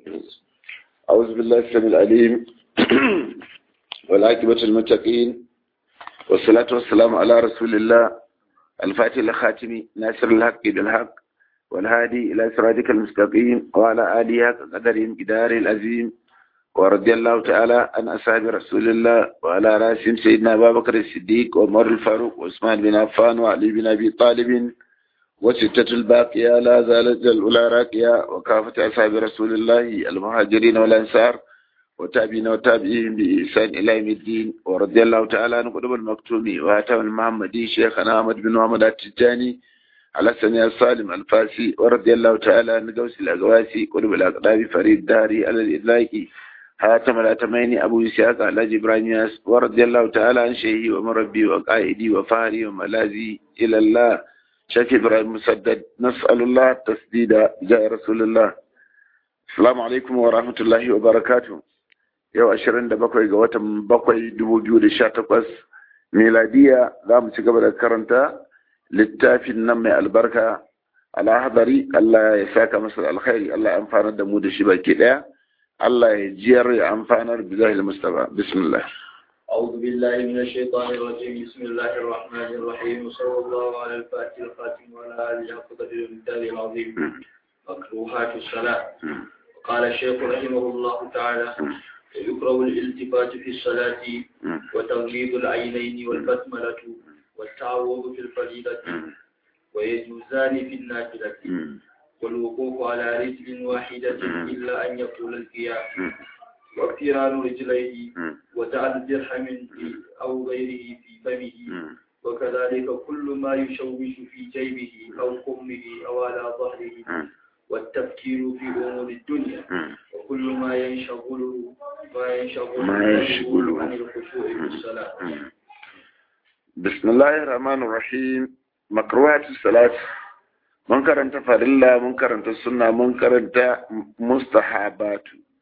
أعوذ بالله السميع العليم والعاقبة للمتقين والصلاة والسلام على رسول الله الفاتح الخاتم ناصر الحق بالحق والهادي إلى صراطك المستقيم وعلى آله قدرهم قدار العظيم ورضي الله تعالى عن أصحاب رسول الله وعلى رأسهم سيدنا أبا بكر الصديق وعمر الفاروق وعثمان بن عفان وعلي بن أبي طالب وستة الباقية لا زالت الأولى راقية وكافة أصحاب رسول الله المهاجرين والأنصار وتابعين وتابعين بإحسان إلى يوم الدين ورضي الله تعالى عن قطب المكتوم وهاتم المحمدي شيخنا أحمد بن محمد التجاني على السميع السالم الفاسي ورضي الله تعالى عن قوس الأقواسي قطب الأقدام فريد داري على الإدلاكي هاتم الأتمين أبو إسحاق على إبراهيم ورضي الله تعالى عن شيخي ومربي وقائدي وفهري وملاذي إلى الله شيخ إبراهيم مسدد نسأل الله التسديد جاء رسول الله. السلام عليكم ورحمة الله وبركاته. yau 27 ga watan 7 2018 miladiya za mu ci gaba da karanta littafin nan mai albarka al-Ahdari. Allah ya saka masa alkhairi, Allah ya amfanar da mu da shi baki daya, Allah ya jiyar ya amfanar bi zahil mustafa. Bismillah. أعوذ بالله من الشيطان الرجيم. بسم الله الرحمن الرحيم. صلى الله على الفاتح الخاتم وعلى آله قدر المثال العظيم. مكروهات الصلاة. وقال الشيخ رحمه الله تعالى: ويكره الالتفات في الصلاة وتغليظ العينين والبسملة والتعوذ في الفريضة ويجوزان في النافلة والوقوف على رجل واحدة إلا أن يطول القيام واقتران رجليه وجعل درهم أو غيره في فمه وكذلك كل ما يشوش في جيبه أو قمه أو على ظهره والتفكير في أمور الدنيا وكل ما ينشغله عن الخشوع في الصلاة. بسم الله الرحمن الرحيم. مكروهات الصلاة، منكر أنت فرلا، منكر أنت السنة، منكر أنت مستحبات.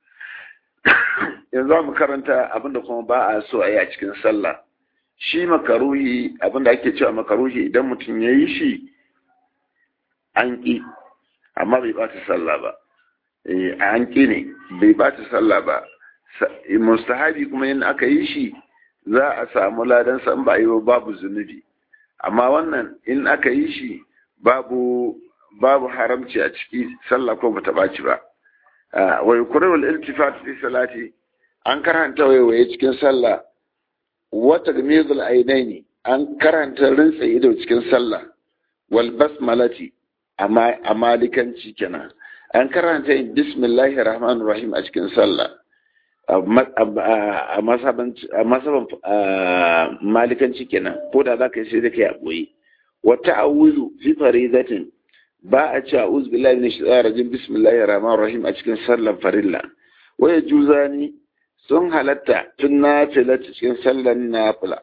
yanzu mu karanta abinda kuma ba a so a yi a cikin sallah. Shi makaruhi, abinda ake cewa makaruhi idan mutum ya yi shi an ƙi amma bai bata sallah ba. An ƙi ne bai bata sallah ba. Mustahabi kuma in aka yi shi za a samu ladan san ba yi babu zunubi, amma wannan in aka yi shi babu haramci a ciki, sallah ko bata ɓaci ba. wa yukrahul iltifat fi salati, an karanta waiwaye cikin sallah. wa tagmidul ainaini, an karanta rinsa ido cikin sallah. wal basmalati, amma malikanci kenan an karanta bismillahir rahmanir rahim a cikin sallah. a masaban malikanci kenan, ko da zaka yi sai da kai a boye. wa ta'awuzu fi faridatin, ba a ce a'udhu billahi minash shaitanir rajim bismillahir rahmanir rahim a cikin sallar farilla. Waya juzani, sun halatta tun nafila cikin sallar nafila.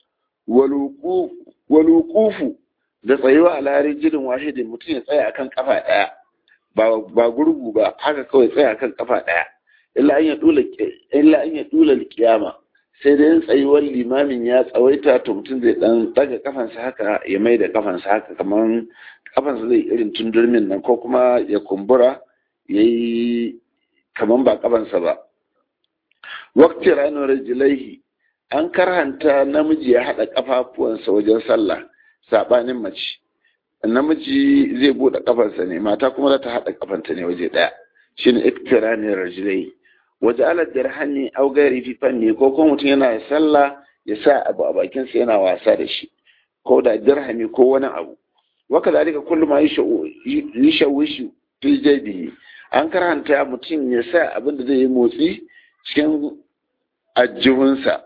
Waluqufu, da tsayuwa a lari jirin wahidin, mutum ya tsaya akan kafa daya, ba gurgu ba, haka kawai tsaya akan kafa daya. illa an ya dula kiyama, sai dai tsayuwar limamin ya tsawaita, to mutum zai dan daga kafansa haka, ya mai da kafansa haka, kamar kafansa zai irin tundurmin nan, ko kuma ya kumbura ya yi kamar ba kafansa ba. Wakti ranar rajilaihi, an karhanta namiji ya haɗa kafafuwansa wajen sallah, saɓanin mace. Namiji zai buɗe kafansa ne, mata kuma za ta haɗa kafanta ne waje ɗaya, shi ne iktiranin rajilaihi. Waje alar dirhani au gairi fi fanni, ko kuma mutum yana sallah ya sa abu a bakinsa yana wasa da shi, ko da dirhami ko wani abu. Waka zalika kullu ma yashawishu fi jaybihi, an karanta mutum ya sa abin da zai yi motsi cikin ajihunsa,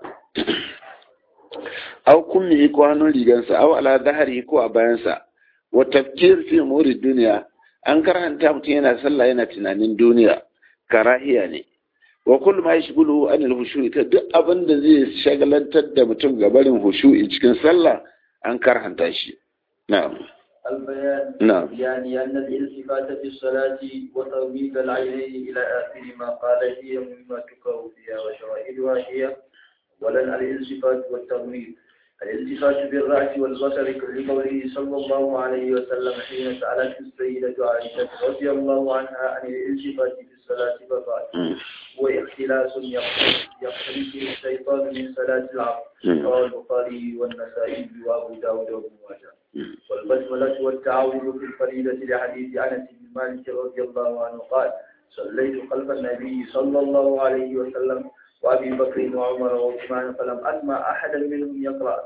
aw kummi ko hannun rigansa, aw ala zahari ko a bayansa. Wa tafkir fi umuri duniya, an karanta mutum yana sallah yana tunanin duniya, karahiya ne. Wa kullu ma yashghulu anil khushu'i, duk abin da zai shagalantar da mutum gabarin khushu'i cikin sallah an karanta shi. Na'am. البيان. نعم. يعني أن الالتفات في الصلاة وتغميض العينين إلى آخر ما قال هي مما تكره فيها وشواهدها هي ولن الالتفات والتغميض الالتفات بالرأس والبصر لقوله صلى الله عليه وسلم حين سألت السيدة عائشة رضي الله عنها عن الالتفات في الصلاة فقال هو اختلاس يختلس الشيطان من صلاة العبد رواه البخاري والنسائي وأبو داود وابن ماجه. والبسملة والتعاوذ في الفريضة لحديث أنس بن مالك رضي الله عنه قال صليت خلف النبي صلى الله عليه وسلم وأبي بكر وعمر وعثمان فلم أسمع أحدا منهم يقرأ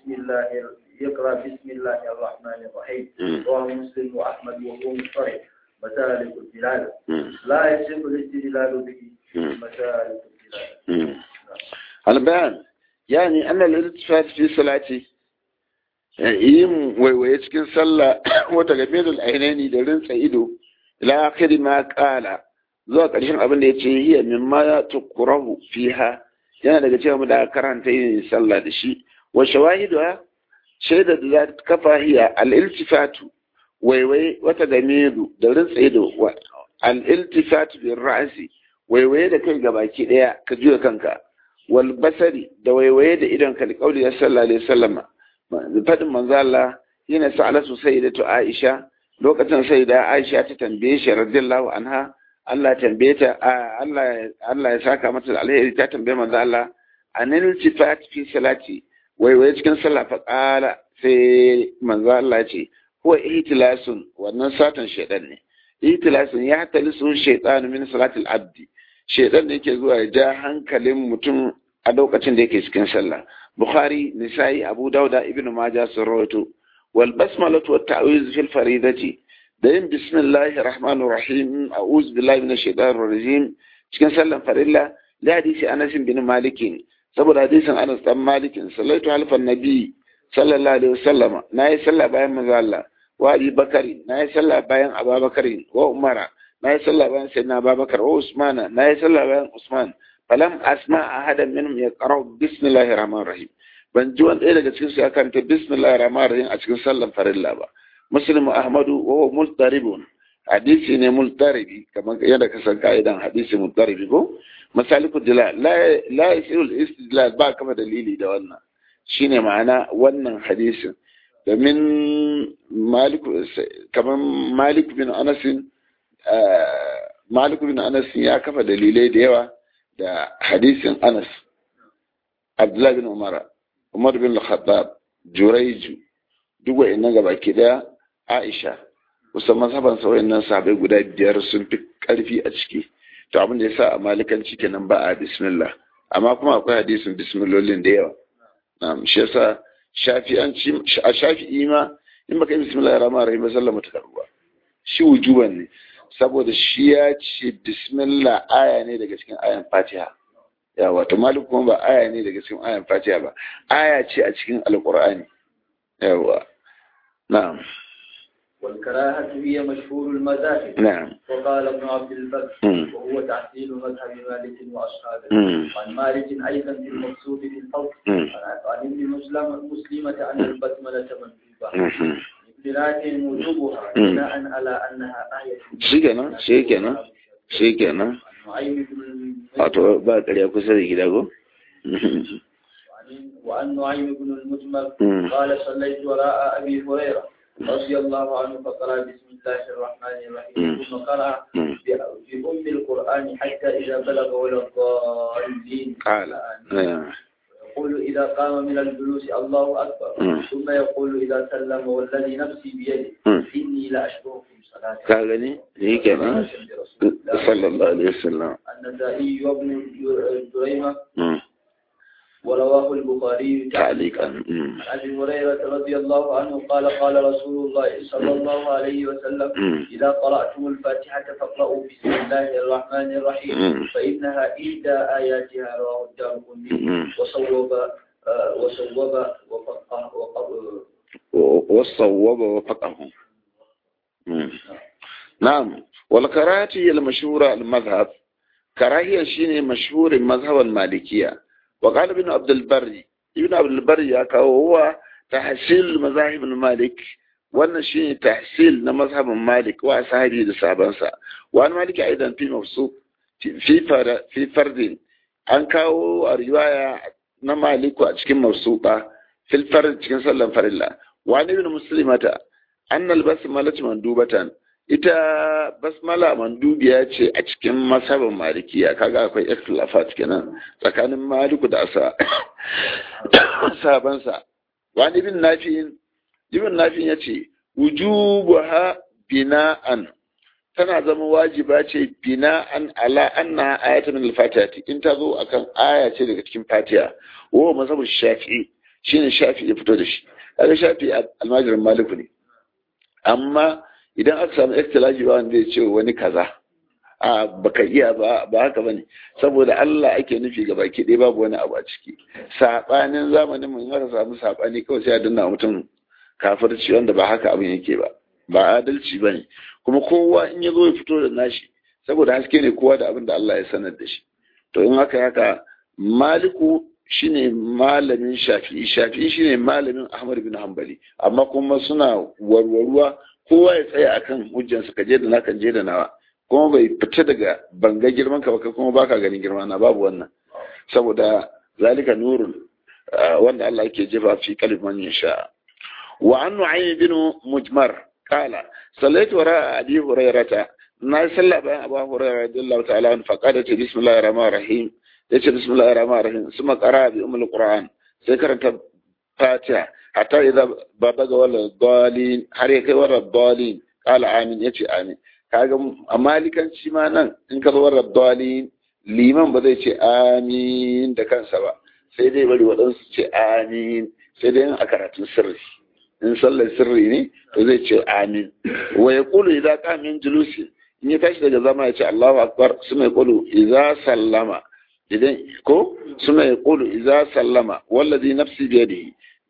بسم الله الرحمن الرحيم. رواه مسلم وأحمد وهو مضطرب. مسالك الدلالة لا يصح الاستدلال به. مسالك الدلالة. البيان يعني أن الالتفات في صلاتي yin waiwaye cikin sallah wata game da al'ainani da rinsa ido ila akhiri ma qala zuwa ƙarshen abin da yace hiya mimma tuqrahu fiha yana daga cewa da karanta yin sallah da shi wa shawahidu shaida da za ta kafa hiya al-iltifatu waiwaye wata game da rinsa ido al-iltifatu bir ra'si waiwaye da kai gabaki daya ka juya kanka wal basari da waiwaye da idon ka liqauli sallallahu alaihi wasallam fadin manzo Allah yana sa'alatu sayyidatu Aisha lokacin sayyida Aisha ta tambaye shi radiyallahu anha Allah tambaye ta Allah ya saka mata da alheri ta tambaye manzo Allah anil tifat fi salati wai cikin sallah fa qala sai manzo Allah ya ce huwa ihtilasun wannan satan shaytan ne ihtilasun ya talisu shaytan min salati al-abdi shaytan ne yake zuwa ya ja hankalin mutum a lokacin da yake cikin sallah Bukhari, Nisa'i, Abu Dauda, Ibn Majah sun rawaito. Wal basmalatu wat ta'wiz fil faridati. Da yin bismillahir rahmanir rahim, a'udhu billahi minash shaitanir rajim. Cikin sallan farilla, da hadisi Anas bin Malik. Saboda hadisin Anas dan Malik, sallaitu halfan nabi sallallahu alaihi wasallam. Nayi sallah bayan manzo Allah. Wa Abi Bakari, nayi sallah bayan Abu Bakari, wa Umara, nayi sallah bayan Sayyidina Abu Bakar, wa Usman, nayi sallah bayan Usman. falam asma ahadan minhum yaqra'u bismillahir rahmanir rahim ban ji wani daga cikin su ya karanta bismillahir rahmanir rahim a cikin sallan farilla ba. Muslim Ahmadu wa huwa multaribun, hadisi ne multaribi kamar yadda ka san kaidan hadisi multaribi ko masaliku dilal la yasil istidlal ba kama dalili da wannan shine ma'ana wannan hadisin domin Malik bin Anas ya kafa dalilai da yawa da hadisin Anas, Abdullah bin Umar bin Al-Khattab, Juraiju, duk wa'annan gaba ke daya Aisha, musamman saban sa wa'annan sahabbai guda biyar sun fi karfi a ciki. To abin da yasa a malikanci kenan ba a bismillah, amma kuma akwai hadisin bismillolin da yawa. Na'am, shi yasa Shafi'i ma in baka yi bismillahir rahmanir rahim sallama ta karuwa. Shi wujuban ne. Saboda shi ya ce bismillah aya ne daga cikin ayan fatiha ya wato malik kuma ba aya ne daga cikin ayan fatiha ba aya ce a cikin alqur'ani yawa na'am wal karahatu hiya mashhur al madahib na'am wa qala ibn abd al bar wa huwa tahsil madhhab malik wa ashabihi an malik aidan bil maqsud bil hawd an ibn muslimah an al basmala mansuba لكن وجوبها بناء على أنها آية شيكنا wato ba ƙarya kusa da gida ko وعن نعيم بن المجمل قال صليت وراء أبي هريرة رضي الله عنه فقرأ بسم الله الرحمن الرحيم ثم قرأ بأم القرآن حتى إذا بلغ ولا الضالين قال يقول إذا قام من الجلوس الله أكبر ثم يقول إذا سلم والذي نفسي بيده إني لأشكركم صلاة كاغني هيك ما صلى الله عليه وسلم النسائي وابن جريمة ورواه البخاري تعليقا عن أبي هريرة رضي الله عنه قال رسول الله صلى الله عليه وسلم إذا قرأتم الفاتحة فاقرأوا بسم الله الرحمن الرحيم فإنها إحدى آياتها رواه الدارقطني وصوب وفقه نعم. والكراهية هي المشهورة المذهب كراهية شيء مشهور المذهب المالكية. وقال ابن عبد البر هو تحصيل مذاهب المالك wannan shine tahsil na mazhabin Malik wa sahabi da sahabansa wa Malik aidan fi mafsu fi fardin an kawo a riwaya na Malik a cikin mafsuqa fil fard cikin sallan farilla wa ibn muslimata annal basmalatu mandubatan ita basmala mandubiya ce a cikin masabin malikiya kaga akwai ikhtilafat kenan tsakanin maliku da sahabansa wani ibn nafi'in yace wujubaha bina'an tana zama wajiba ce bina'an ala anna ayatan min al-fatiha in ta zo akan aya ce daga cikin fatiha wa mazhabul shafi'i shine shafi'i ya fito da shi kaga shafi'i almajirin maliku ne amma idan aka samu ikhtilafi ba wanda ya ce wani kaza a baka iya ba haka bane saboda Allah ake nufi ga baki ɗaya babu wani abu a ciki sabanin zamanin mun aka samu sabani kawai sai a danna mutum kafirci wanda ba haka abin yake ba adalci bane kuma kowa in ya zo ya fito da nashi saboda haske ne kowa da abin da Allah ya sanar da shi to in haka maliku shine malamin shafi'i shine malamin Ahmad bin Hanbali amma kuma suna warwaruwa kowa ya tsaya akan hujjansa ka je da na kan je da nawa kuma bai fita daga banga girman ka ba kuma baka ganin girma na babu wannan saboda zalika nurun wanda Allah yake jefa fi kalman yasha wa an nu'aym bin mujmar qala sallaitu wara abi hurairata na salla bayan abu hurairah radiyallahu ta'ala an faqada bismillahir rahmanir rahim yace bismillahir rahmanir rahim suma qara bi ummul qur'an sai karanta fatiha hatta idza babaga wala dalin har ya kai wala dalin qala amin yace amin kaga amalikanci ma nan in ka zo wala dalin liman ba zai ce amin da kansa ba sai dai bari wadansu ce amin sai dai a karatun sirri in sallar sirri ne to zai ce amin wa yaqulu idza qama min julusi in ya tashi daga zama ya ce Allahu akbar suma yaqulu idza sallama idan ko suma yaqulu idza sallama wallazi nafsi bi yadihi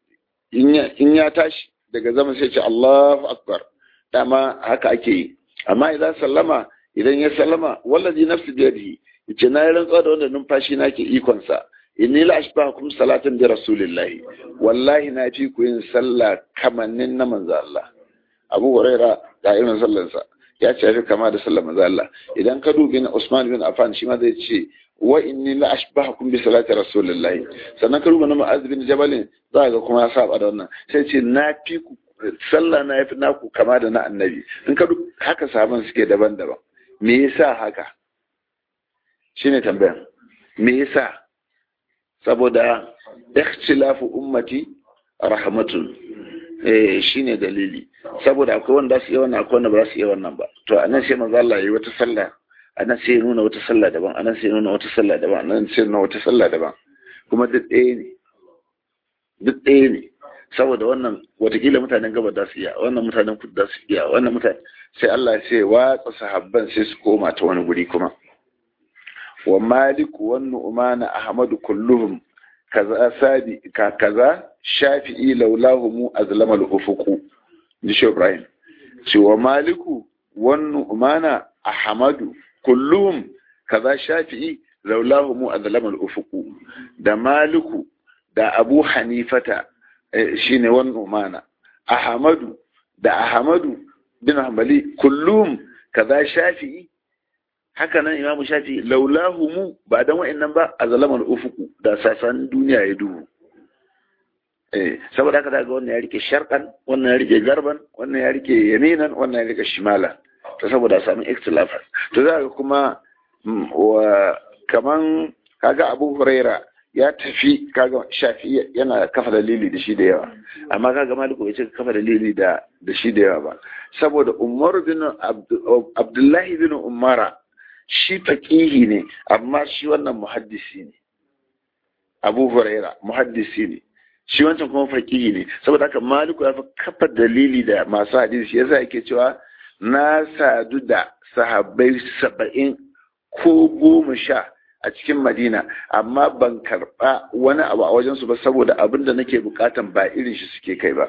in ya tashi daga zama sai ce Allahu akbar dama haka ake yi amma idan ya sallama wallazi nafsi bi yadihi yace na rantsa da wanda numfashi nake ikon sa inni la ashbahukum salatan bi rasulillah wallahi na fi ku yin sallah kamannin na manzo Allah Abu Huraira da irin sallar sa ya ce shi kama da sallar manzo Allah idan ka dubi na Usman bin Affan shi ma zai ce wa inni la ashbahukum bi salati rasulillah sannan ka duba na Mu'adh bin Jabal za ga kuma ya saba da wannan sai ce na fi ku sallah na yafi naku kama da na annabi in ka duba haka sahaban suke daban-daban me yasa haka shine tambayan me yasa saboda ikhtilafu ummati rahmatun shine dalili saboda akwai wanda su yi wannan akwai wanda ba su yi wannan ba to anan sai manzo Allah yayi wata sallah anan sai nuna wata sallah daban anan sai nuna wata sallah daban anan sai nuna wata sallah daban kuma duk ɗaya ne saboda wannan watakila mutanen gaba da su iya wannan mutanen kudu da su iya wannan mutane sai Allah sai watsa sahabban sai su koma ta wani guri kuma wa maliku wa nu'man ahmad kulluhum kaza sadi kaza shafi'i laulahum azlama al-ufuq disho ibrahim ci wa maliku wa nu'man ahmad kulluhum kaza shafi'i laulahum azlama al-ufuq da maliku da abu hanifata shine wa nu'man ahmadu bin hanbali kullum kaza shafi'i haka nan imamu shafi'i laulahumu ba dan wa'annan ba a zalamal ufuku da sasan duniya ya duhu saboda haka daga wannan ya rike sharqan wannan ya rike garban wannan ya rike yaminan wannan ya rike shimala to saboda samun ikhtilafat to zaka kuma kaman kaga Abu Huraira ya tafi kaga shafi yana kafa dalili da shi da yawa amma kaga Maliku bai ce kafa dalili da shi da yawa ba saboda Umar bin Abdullahi bin Umara shi faqihi ne amma shi wannan muhaddisi ne Abu Huraira muhaddisi ne shi wancan kuma faqihi ne saboda haka Maliku ya fi kafa dalili da masu hadisi yasa yake cewa na sadu da sahabbai 70 ko 10 a cikin Madina amma ban karba wani abu a wajensu ba saboda abin da nake bukatan ba irin shi suke kai ba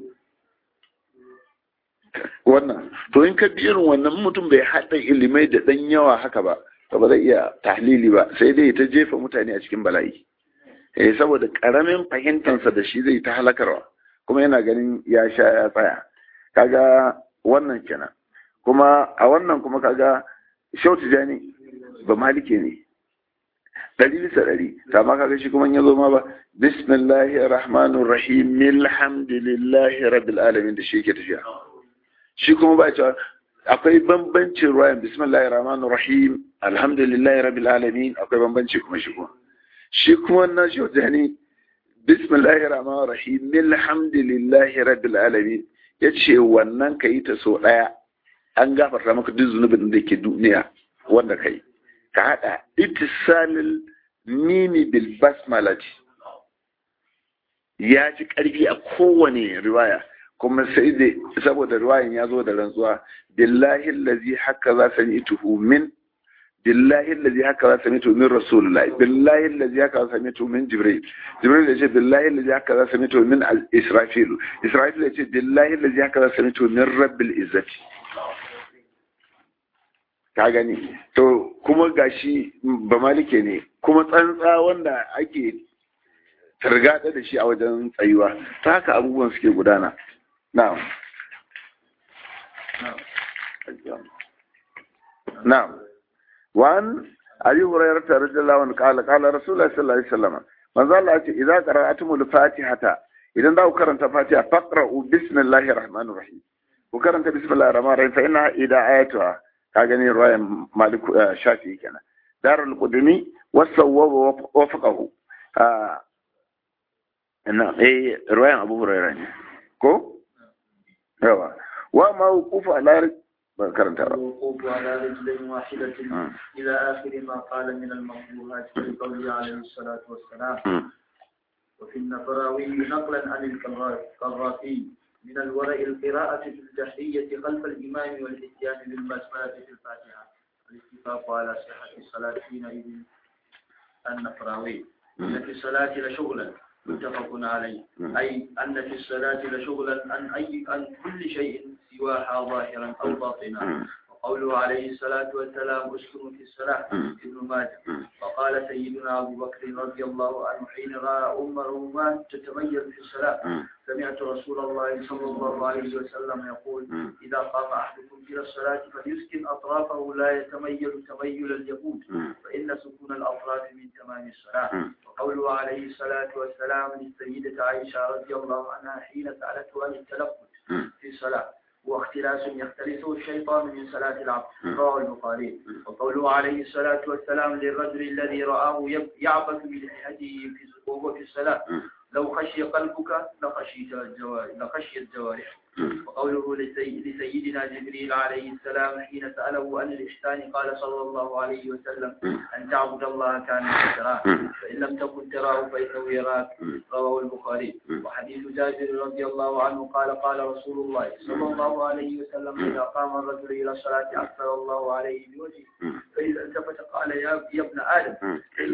wannan to in ka bi irin wannan mutum bai haɗa ilimai da ɗan yawa haka ba to ba zai iya tahlili ba sai dai ta jefa mutane a cikin bala'i saboda karamin fahimtansa da shi zai ta halakarwa kuma yana ganin ya sha ya tsaya kaga wannan kenan kuma a wannan kuma kaga Shehu Tijani ba malike ne 100%. Ta ma kaga shi kuma ya zo ma ba bismillahir rahmanir rahim alhamdulillahi rabbil alamin da shi yake tafiya. Shi kuma ba cewa akwai bambancin ruwayan bismillahir rahmanir rahim alhamdulillahi rabbil alamin, akwai bambanci kuma shi kuma. Shi kuma na shi wajani bismillahir rahmanir rahim alhamdulillahi rabbil alamin, yace wannan kai ta so daya an gafarta maka duk zunubin da ke duniya wanda kai. Ka haɗa itisalil mimi bil basmalati ya ci ƙarfi a kowane riwaya, kuma sai dai saboda riwayan ya zo da rantsuwa billahi allazi haka za sami'tuhu min billahi allazi haka za sami'tuhu min rasulullah billahi allazi haka za sami'tuhu min jibril ya ce billahi allazi haka za sami'tuhu min israfil ya ce billahi allazi haka za sami'tuhu min rabbil izzati. Ka gani to kuma gashi ba malike ne kuma tsantsa wanda ake targada da shi a wajen tsayuwa, ta haka abubuwan suke gudana. na'am wan abi hurairah radhiyallahu anhu qala rasulullah sallallahu alaihi wasallam manzo Allah ya ce idza qara'atumul fatihata, idan za ku karanta fatiha faqra'u bismillahir rahmanir rahim, ku karanta bismillahir rahmanir rahim fa inna ida ayatuha. Ka gani ruwayan malik shafi kenan. Darul qudumi wasawwa wafaqahu. Ruwayan abu hurairah ne ko yawa wa ma wuqufu ala karanta wuqufu ala rijlin wahidatin ila akhir ma qala min al-maqbulat fi qawli alayhi salatu wassalam. وفي النفراوي نقلا عن القرافي من الورع القراءة في الجهرية خلف الإمام والإتيان بالبسملة في الفاتحة. الاتفاق على صحة الصلاة حينئذ النفراوي. إن في الصلاة لشغلا متفق عليه، أي أن في الصلاة لشغلا عن كل شيء سواها ظاهرا أو باطنا. وقوله عليه الصلاة والسلام اسكنوا في الصلاة ابن ماجه. وقال سيدنا أبو بكر رضي الله عنه حين رأى أم رومان تتميز في الصلاة سمعت رسول الله صلى الله عليه وسلم يقول إذا قام أحدكم إلى الصلاة فليسكن أطرافه لا يتميل تميل اليهود فإن سكون الأطراف من تمام الصلاة. وقوله عليه الصلاة والسلام للسيدة عائشة رضي الله عنها حين سألته عن التلفت في الصلاة واختلاس يختلسه الشيطان من صلاة العبد، رواه البخاري. وقوله عليه الصلاة والسلام للرجل الذي رآه يعبث بلحيته وهو في الصلاة لو خشي قلبك لخشي الجوارح. وقوله لسيدنا جبريل عليه السلام حين سأله عن الإحسان قال صلى الله عليه وسلم أن تعبد الله كأنك تراه فإن لم تكن تراه فإنه يراك، رواه البخاري. وحديث جابر رضي الله عنه قال رسول الله صلى الله عليه وسلم إذا قام الرجل إلى الصلاة أكثر الله عليه بوجهه فإذا التفت قال يا ابن آدم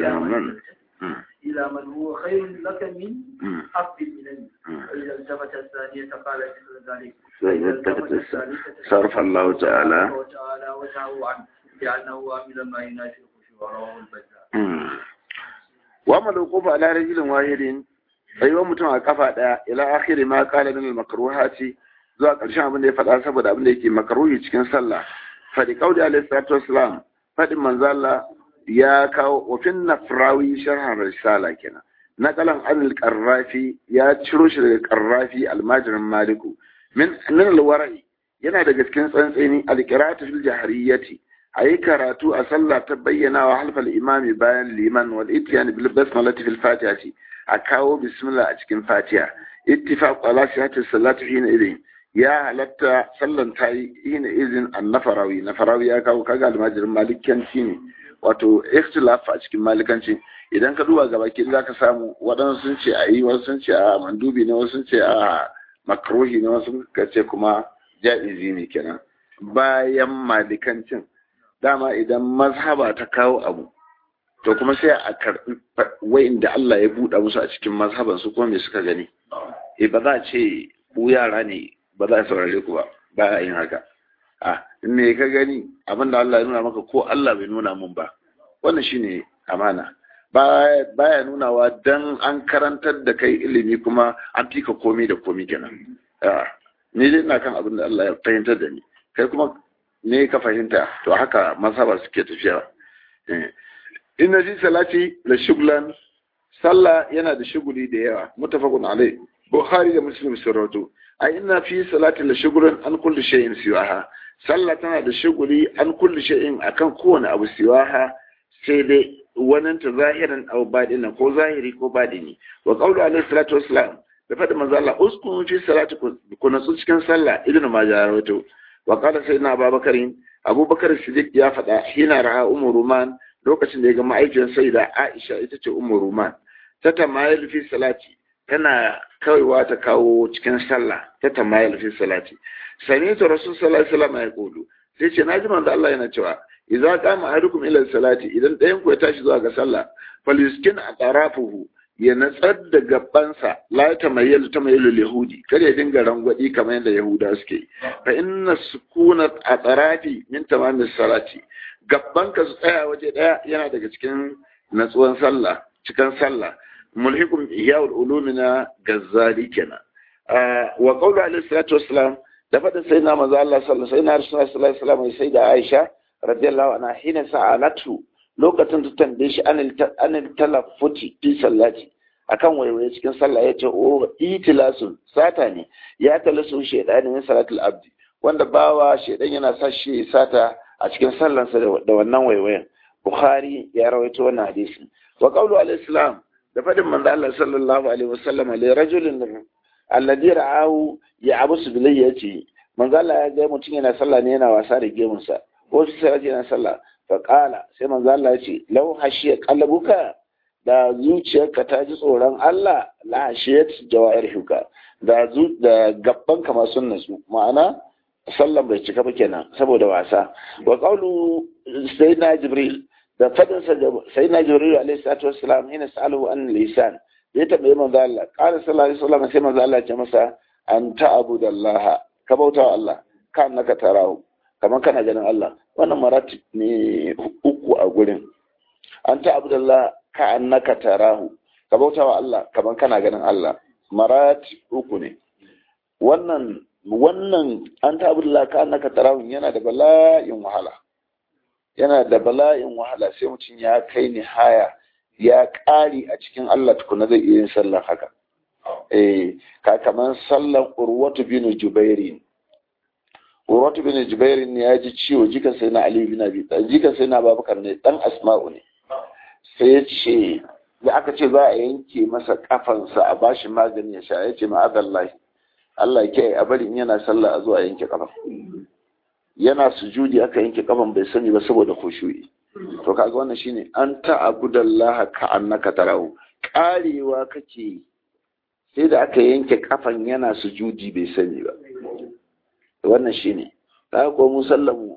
إلى من هو خير لك من حق مني. فإذا التفت الثانية قال مثل ذلك. فإذا التفت الثالثة صرف الله تعالى وجهه عنه لأنه عمل ما ينافي الخشوع، رواه البزار. وأما الوقوف على رجل واحد أيوة mutum a kafa daya ila akhiri ma qala min al-makruhati, zuwa ƙarshen abin da ya faɗa saboda abin da yake makruhi cikin sallah. Fadi qauli alayhi salatu wassalam, fadin manzo Allah ya kawo wafin nafrawi sharhan risala kenan. Naqalan anil qarrafi ya ciro shi daga qarrafi almajirin maliku min al-wara'i, yana daga cikin tsantseni al-qira'atu fil jahriyati, ayi karatu a sallah ta bayyana wa halfal imami bayan liman wal ityan bil basmalati fil fatihati, a kawo bismillah a cikin fatiha. Ittifaq ala sihhati salati hina idin, ya halatta sallan tayi hina idin an-nafarawi ya kawo kaga almajirin malikanci ne, wato ikhtilaf a cikin malikanci. Idan ka duba gaba kin zaka samu waɗansu sun ce ayi, wasu sun ce a mandubi ne, wasu sun ce a makruhi ne, wasu ka ce kuma jaizi ne kenan. Bayan malikancin dama idan mazhaba ta kawo abu to kuma sai a karɓi wa'inda Allah ya buɗa musu a cikin mazhaban su kuma me suka gani. Ba za a ce ku yara ne ba za a saurare ku ba a yin haka. Me ka gani abinda Allah ya nuna maka ko Allah bai nuna mun ba, wannan shine amana. Baya nunawa dan an karantar da kai ilimi kuma an fika komai da komai kenan. Ni dai ina kan abin da Allah ya fahimtar da ni, kai kuma ne ka fahimta, to haka mazhaba suke tafiya. inna fi salati la shuglan, sallah yana da shuguli da yawa, muttafaqun alai, Bukhari da Muslim sun rawaito. Ai inna fi salati la shuglan an kulli shay'in siwaha, sallah tana da shuguli an kulli shay'in akan kowane abu siwaha, sai dai wannan ta zahiran aw badinan, ko zahiri ko badini. Wa qawlu alaihi salatu wassalam, da fadin manzo Allah, uskunu fi salati, ku natsu cikin sallah, ibnu majah rawaito. Wa qala sayyidina Abubakar Siddiq ya faɗa hina ra'a Ummu Ruman, lokacin da ya ga ma'aikiyar Sayyida Aisha ita ce Ummu Ruman, ta tamayil fi salati, tana kaiwa ta kawo cikin sallah, ta tamayil fi salati. Sani ta Rasul sallallahu alaihi wasallam ya kudu, sai ce naji manzo Allah yana cewa idza qama ahadukum ila salati, idan ɗayan ku ya tashi zuwa ga sallah, falyuskin atarafuhu, ya natsar da gabansa, la tamayyalu yahudi, kar ya dinga rangwadi kamar yadda yahuda suke. Fa inna sukunat atarafi min tamamis salati, gabbanka su tsaya waje daya yana daga cikin natsuwan sallah, cikin sallah. Mulhikum ihya'ul ulumina Gazzali kenan. Wa qawlu alaihi salatu wassalam, da fadin sayyidina manzo Allah sallallahu alaihi wasallam sai da Aisha radiyallahu anha hina sa'alatu, lokacin da tambaye shi anil talaffuti fi sallati, akan waiwaye cikin sallah, ya ce o itilasun, sata ne, ya talasu shaydanin min salatul abdi, wanda bawa shaydan yana sa shi sata a cikin sallansa da wannan waiwayen. Bukhari ya rawaito wannan hadisi. Wa qawlu alaihi salam, da fadin manzo Allah sallallahu alaihi wasallam li rajulin alladhi ra'ahu ya'busu bilayhi, yace manzo Allah ya ga mutum yana sallah ne yana wasa da gemunsa, ko sai yana sallah. Faƙala sai manzo Allah ya ce lau hashiya qalbuka, da zuciyarka ta ji tsoron Allah, la hashiyat jawairhuka, da gabbanka ma sun nasu, ma'ana sallan bai cika ba kenan saboda wasa. Wa qawlu sayyidina Jibril, da fadin sayyidina Jibril alaihi salatu wassalam hina sa'aluhu an lisan, ya tambaye manzo Allah, qala sallallahu alaihi wasallam, sai manzo Allah ya ce masa anta abudallaha, ka bauta wa Allah ka annaka tarahu, kamar kana ganin Allah. Wannan maratib ne uku a gurin. An ta abdullah ka annaka tarahu, ka bauta wa Allah kamar kana ganin Allah. Maratib uku ne. Wannan an ta abdullah ka annaka tarahu yana da bala'in wahala. Yana da bala'in wahala, sai mutum ya kai ni haya, ya ƙari a cikin Allah tukuna zai iya yin sallan haka. Ka kamar sallan Urwatu bin Jubairin. Urwatu bin Jubair ne ya ji ciwo, jikan sai na Ali bin Abi Talib, jikan sai na Abubakar ne, dan Asma'u ne. Sai ya ce, da aka ce za a yanke masa kafansa a bashi magani ya sha, ya ce ma'adallahi, Allah ya kiyaye, a bari in yana sallah a zo a yanke kafan. Yana sujudi aka yanke kafan, bai sani ba saboda khushu'i. To kaga wannan shine an ta'budallaha ka annaka tarahu, karewa kake, sai da aka yanke kafan yana sujudi bai sani ba. Wannan shi ne, ta kuwa musallamu,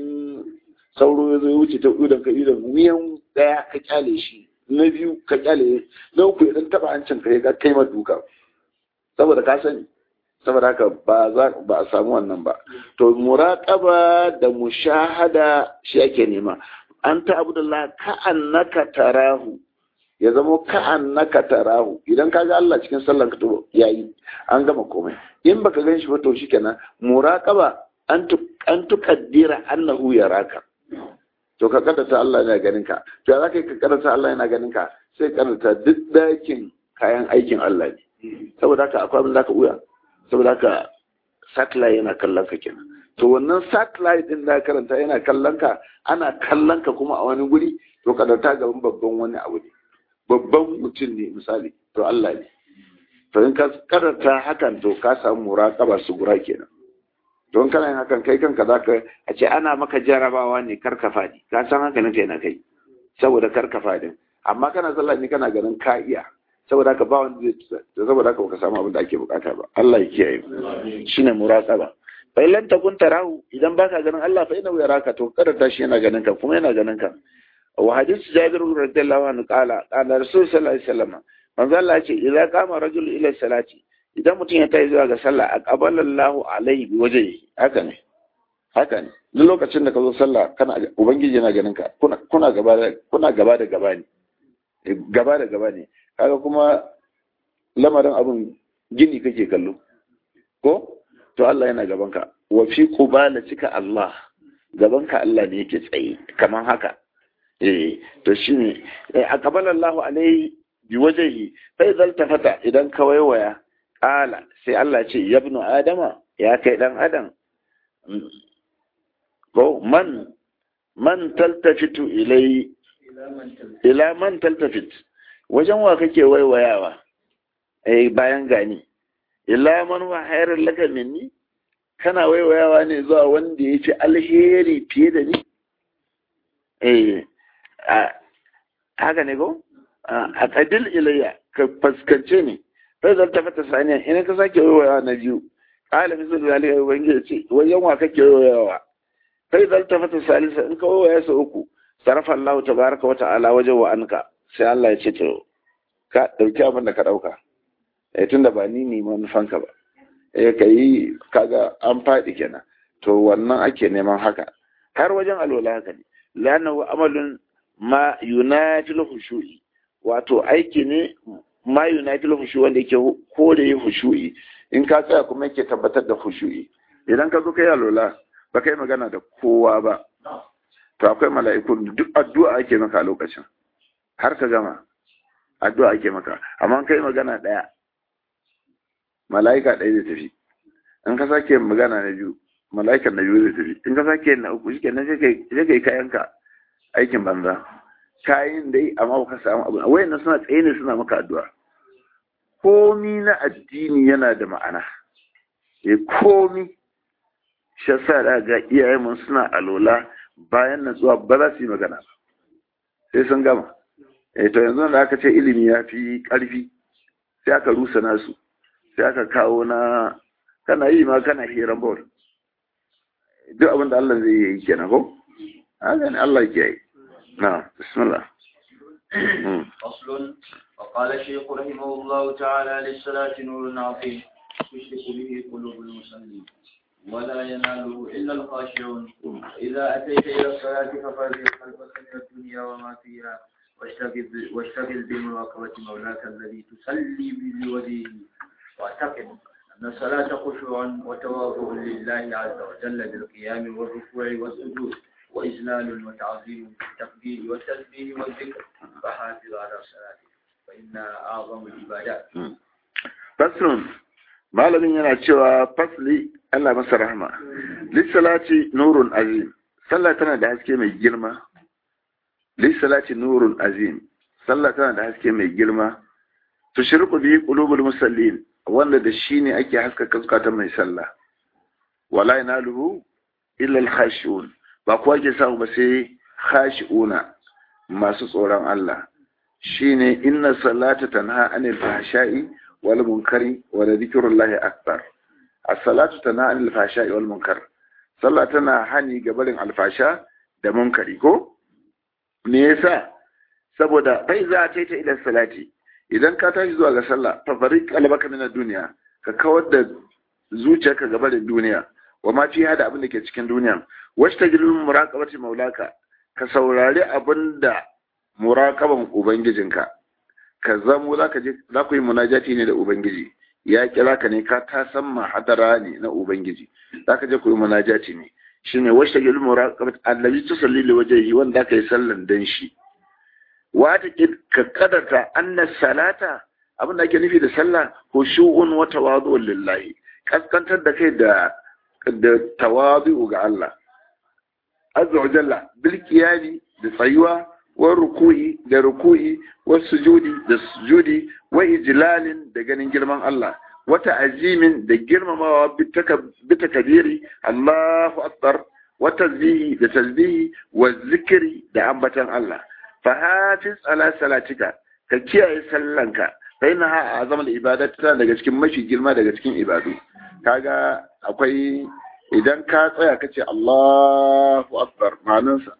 sauro ya zo ya wuce ta idan ka idan wuyan daya ka kyale shi, na biyu ka kyale, na uku idan taba hancin ka ya kai ma duka, saboda ka sani, saboda haka ba a samu wannan ba. To muraqaba da mushahada shi ake nema. An ta abudullah ka annaka tarahu, ya zama ka annaka tarahu, idan ka ga Allah cikin sallan ka to yayi, an gama komai. In baka gan shi ba to shikenan. Muraqaba an tuqaddira annahu yaraka, to ka kaddata Allah yana ganin ka. To ya zaka ka kaddata Allah yana ganin ka, sai kaddata duk dakin kayan aikin Allah ne. Saboda haka akwai abin da ka uya, saboda haka satellite yana kallon ka kenan. To wannan satellite din da karanta yana kallon ka, ana kallon ka kuma a wani guri, to kaddata gaban babban wani abu ne, babban mutum ne misali, to Allah ne. To in ka karanta hakan to ka samu muraqaba su gura kenan. Don kana yin hakan kai kanka zaka a ce ana maka jarabawa ne karka fadi, ka san haka ne yana kai, saboda karka fadin. Amma kana sallah ne kana ganin ka iya, saboda haka ba wanda zai, saboda haka baka samu abin da ake bukata ba. Allah ya kiyaye. Shine muraqaba. Fa illan takun tarahu, idan baka ganin Allah fa ina yaraka, to karanta shi yana ganin ka kuma yana ganin ka. Wa hadith Jabir radiyallahu anhu qala Rasul sallallahu alaihi wasallam, manzo Allah ce idza qama rajul ila salati, idan mutum ya tayi zuwa ga sallah, aqbala Allahu alaihi bi wajhihi. Haka ne duk lokacin da ka zo sallah, kana ubangiji yana ganin ka, kuna gaba da gaba ne. Kaga kuma lamarin abun gini kake kallo ko, to Allah yana gaban ka. Wa fi qubalatika Allah, gaban ka Allah ne yake tsaye kaman haka. to shine aqbala Allahu alaihi bi wajhihi fa idza tafata idan ka waiwaya qala sai Allah ce ya ibnu adama ya kai dan adam ko man taltafitu ila man taltafit wajen wa kake waiwayawa bayan gani ila man wa hayar laka minni kana waiwayawa ne zuwa wanda ya fi alheri fiye da ni haka ne ko a kadil ilayya ka fuskance ni sai zan tafata saniya ina ka sake waiwayawa na biyu qala misal zalika ubangiji ce wajen wa kake waiwayawa sai zan tafata salisa in ka waiwaya sa uku sarafa Allah tabaraka wa ta'ala wajen wa anka sai Allah ya ce to ka dauki abin da ka dauka tunda ba ni ne manufanka ba ka yi kaga an faɗi kenan to wannan ake neman haka har wajen alwala haka ne lanahu amalun ma yunatil khushu'i wato aiki ne ma yunatil khushu'i wanda yake kore khushu'i in ka tsaya kuma yake tabbatar da khushu'i idan ka zo kai alwala ba kai magana da kowa ba to akwai mala'iku duk addu'a ake maka a lokacin har ka gama addu'a ake maka amma kai magana daya mala'ika ɗaya zai tafi in ka sake magana na biyu mala'ikan na biyu zai tafi in ka sake na uku shi kenan sai kai kayanka aikin banza kayan dai amma ba ka samu abu wayannan suna tsaye ne suna maka addu'a komi na addini yana da ma'ana komi shi yasa da ga iyayen mun suna alola bayan natsuwa ba za su yi magana ba sai sun gama to yanzu da aka ce ilimi ya fi ƙarfi sai aka rusa nasu sai aka kawo na kana yi ma kana hiran bol duk abin da Allah zai yi kenan ko haka ne Allah ke yi na bismillah فصل وقال الشيخ رحمه الله تعالى للصلاة نور عظيم تشرق به قلوب المصلين ولا يناله إلا الخاشعون إذا أتيت إلى الصلاة ففرغ قلبك من الدنيا وما فيها واشتغل بمراقبة مولاك الذي تصلي لوجهه واعتقد أن الصلاة خشوع وتواضع لله عز وجل بالقيام والركوع والسجود وإجلال وتعظيم بالتقدير والتسبيح والذكر فحافظ على الصلاة فإنها أعظم العبادات. فصل malamin yana cewa fasli Allah masa rahma lissalati nurun azim sallah tana da haske mai girma lissalati nurun azim sallah tana da haske mai girma tushriqu bi qulubul musallin wanda da shine ake haskaka zukatan mai sallah wala yanaluhu illa al-khashun ba kuwa ke samu ba sai khashiuna masu tsoron Allah shine inna salata tanha anil fahsha'i wal munkari wa dhikrullahi akbar as-salatu tanha anil fahsha'i wal munkar sallah tana hani ga barin alfasha da munkari ko me yasa saboda bai za ta yi ta ila salati idan ka tashi zuwa ga sallah fa bari qalbaka min ad-dunya ka kawar da zuciyarka ga barin duniya wa ma fi hada abin da ke cikin duniya washtagilul muraqabati maulaka ka saurari abinda muraqaban ubangijinka ka zamo za ku yi munajati ne da ubangiji ya kira ka ne ka ta san mahadara ne na ubangiji za ka je ku yi munajati ne shine washtagilul muraqabati allazi tusalli li wajhihi wanda ka yi sallan dan shi wata ka kadarta anna salata abin da ake nufi da sallah khushu'un wa tawadu'un lillahi kaskantar da kai da tawadu'u ga Allah azza wa jalla bil qiyami da tsayuwa wa ruku'i da ruku'i wa sujudi da sujudi wa ijlalin da ganin girman Allah wa ta'zimin da girmamawa bi takbiri Allahu akbar wa tasbihi da tasbihi wa zikri da ambatan Allah fa hafiz ala salatika ka kiyaye sallanka fa innaha azamul ibadatu daga cikin mafi girma daga cikin ibadu kaga akwai idan ka tsaya kace Allahu akbar ma'anarsa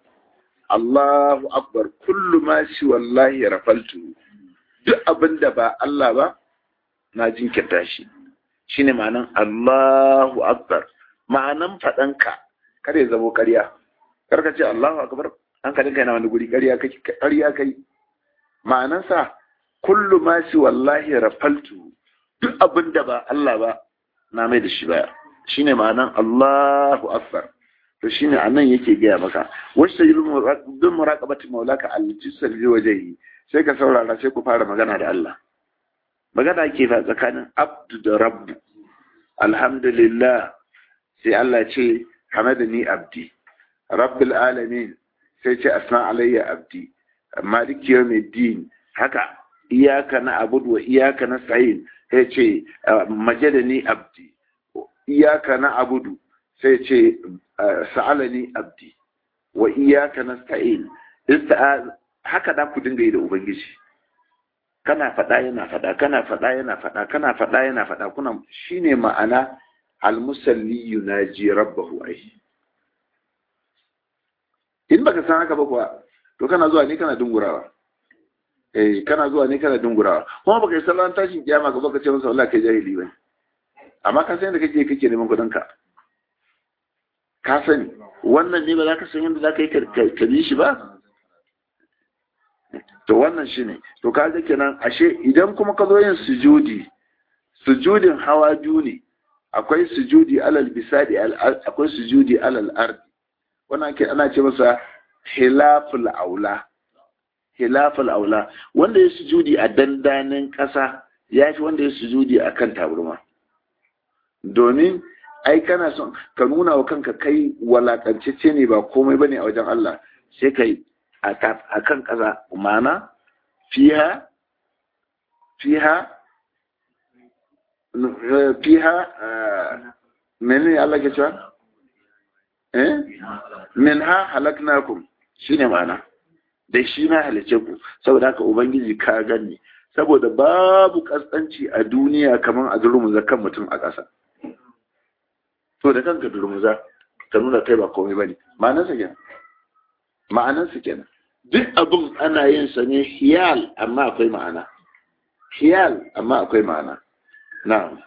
Allahu akbar kullu ma shi wallahi rafaltu duk abinda ba Allah ba na jinkirta shi shine ma'anan Allahu akbar ma'anan fadanka kare zabo ƙarya karka ce Allahu akbar an ka dinka yana wani guri ƙarya kai ma'anan sa kullu ma shi wallahi rafaltu duk abinda ba Allah ba na mai da shi baya shine ma'anan Allahu akbar to shine anan yake gaya maka wasu bin muraqabati maulaka al-jisr bi wajhi sai ka saurara sai ku fara magana da Allah magana ke fa tsakanin abdu da rabbu alhamdulillah sai Allah ce hamadani abdi rabbil alamin sai ce asna alayya abdi maliki yawmiddin haka iyyaka na'budu wa iyyaka nasta'in sai ce majadani abdi iyyaka na'budu sai ce sa'alani abdi wa iyyaka nasta'in haka da ku dinga yi da ubangiji kana faɗa yana faɗa kana faɗa yana faɗa kana faɗa yana faɗa kuna shine ma'ana almusalli yunaji rabbahu ai in baka san haka ba kuwa to kana zuwa ne kana dungurawa kana zuwa ne kana dungurawa kuma baka yi sallan tashin kiyama ka baka ce masa wallahi kai jahili bane amma ka san da kake neman kudin ka sani wannan ne ba za ka san yadda za ka yi ka bi shi ba to wannan shine to kaga kenan ashe idan kuma ka zo yin sujudin hawa biyu ne akwai sujudi alal bisadi akwai sujudi alal ardi wannan ana ce masa hilaful aula wanda ya sujudi a dandanin ƙasa ya fi wanda ya sujudi a kan taburma domin ai kana son ka nuna wa kanka kai walakancece ne ba komai bane a wajen Allah sai kai a kan ƙasa mana fiha menene Allah ke cewa minha halaknakum shine mana da shi na halice ku saboda haka ubangiji ka gani saboda babu kaskanci a duniya kamar a durmuza kan mutum a ƙasa to da kanka durmuza ka nuna kai ba komai bane ma'anarsa kenan duk abin ana yin sa ne hiyal amma akwai ma'ana na'am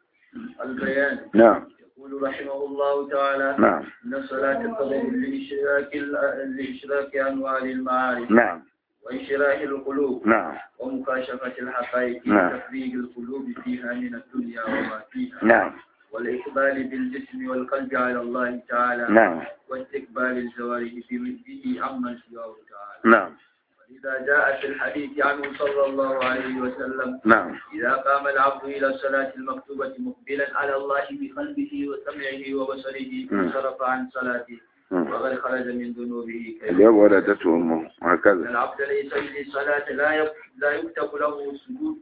na'am يقول رحمه الله تعالى نعم إن الصلاة تقوم لإشراك أنواع المعارف نعم وانشراح القلوب نعم ومكاشفة الحقائق نعم وتفريغ القلوب فيها من الدنيا وما فيها نعم والإقبال بالجسم والقلب على الله تعالى نعم واستقبال الجوارح به عمن سواه تعالى نعم إذا جاء في الحديث عنه صلى الله عليه وسلم نعم إذا قام العبد إلى الصلاة المكتوبة مقبلا على الله بقلبه وسمعه وبصره انصرف عن صلاته وقد خرج من ذنوبه كيف ولدته أمه وهكذا العبد ليس للصلاة لا يكتب له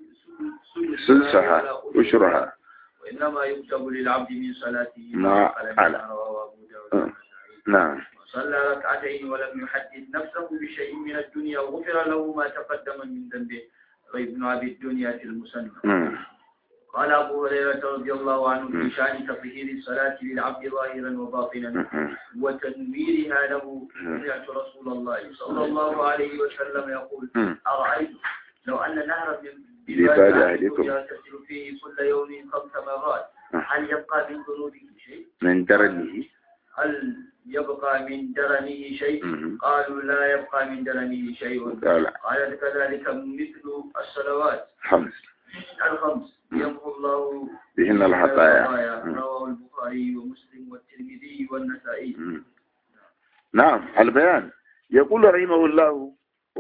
سلسها وشرها وإنما يكتب للعبد من صلاته ما على نعم صلى ركعتين ولم يحدث نفسه بشيء من الدنيا وغفر له ما تقدم من ذنبه وابن أبي الدنيا في المسنة قال أبو هريرة رضي الله عنه في شأن تطهير الصلاة للعبد ظاهرا وباطنا وتنويرها له سمعت رسول الله صلى الله عليه وسلم يقول أرأيت لو أن نهرا من ببال أحدكم يغتسل فيه كل يوم 5 مرات هل يبقى من ذنوبه شيء؟ من درنه هل يبقى من درنه شيء؟ قالوا لا يبقى من درنه شيء. قال كذلك مثل الصلوات 5 يمحو الله بهن الخطايا. رواه البخاري ومسلم والترمذي والنسائي. نعم البيان يقول رحمه الله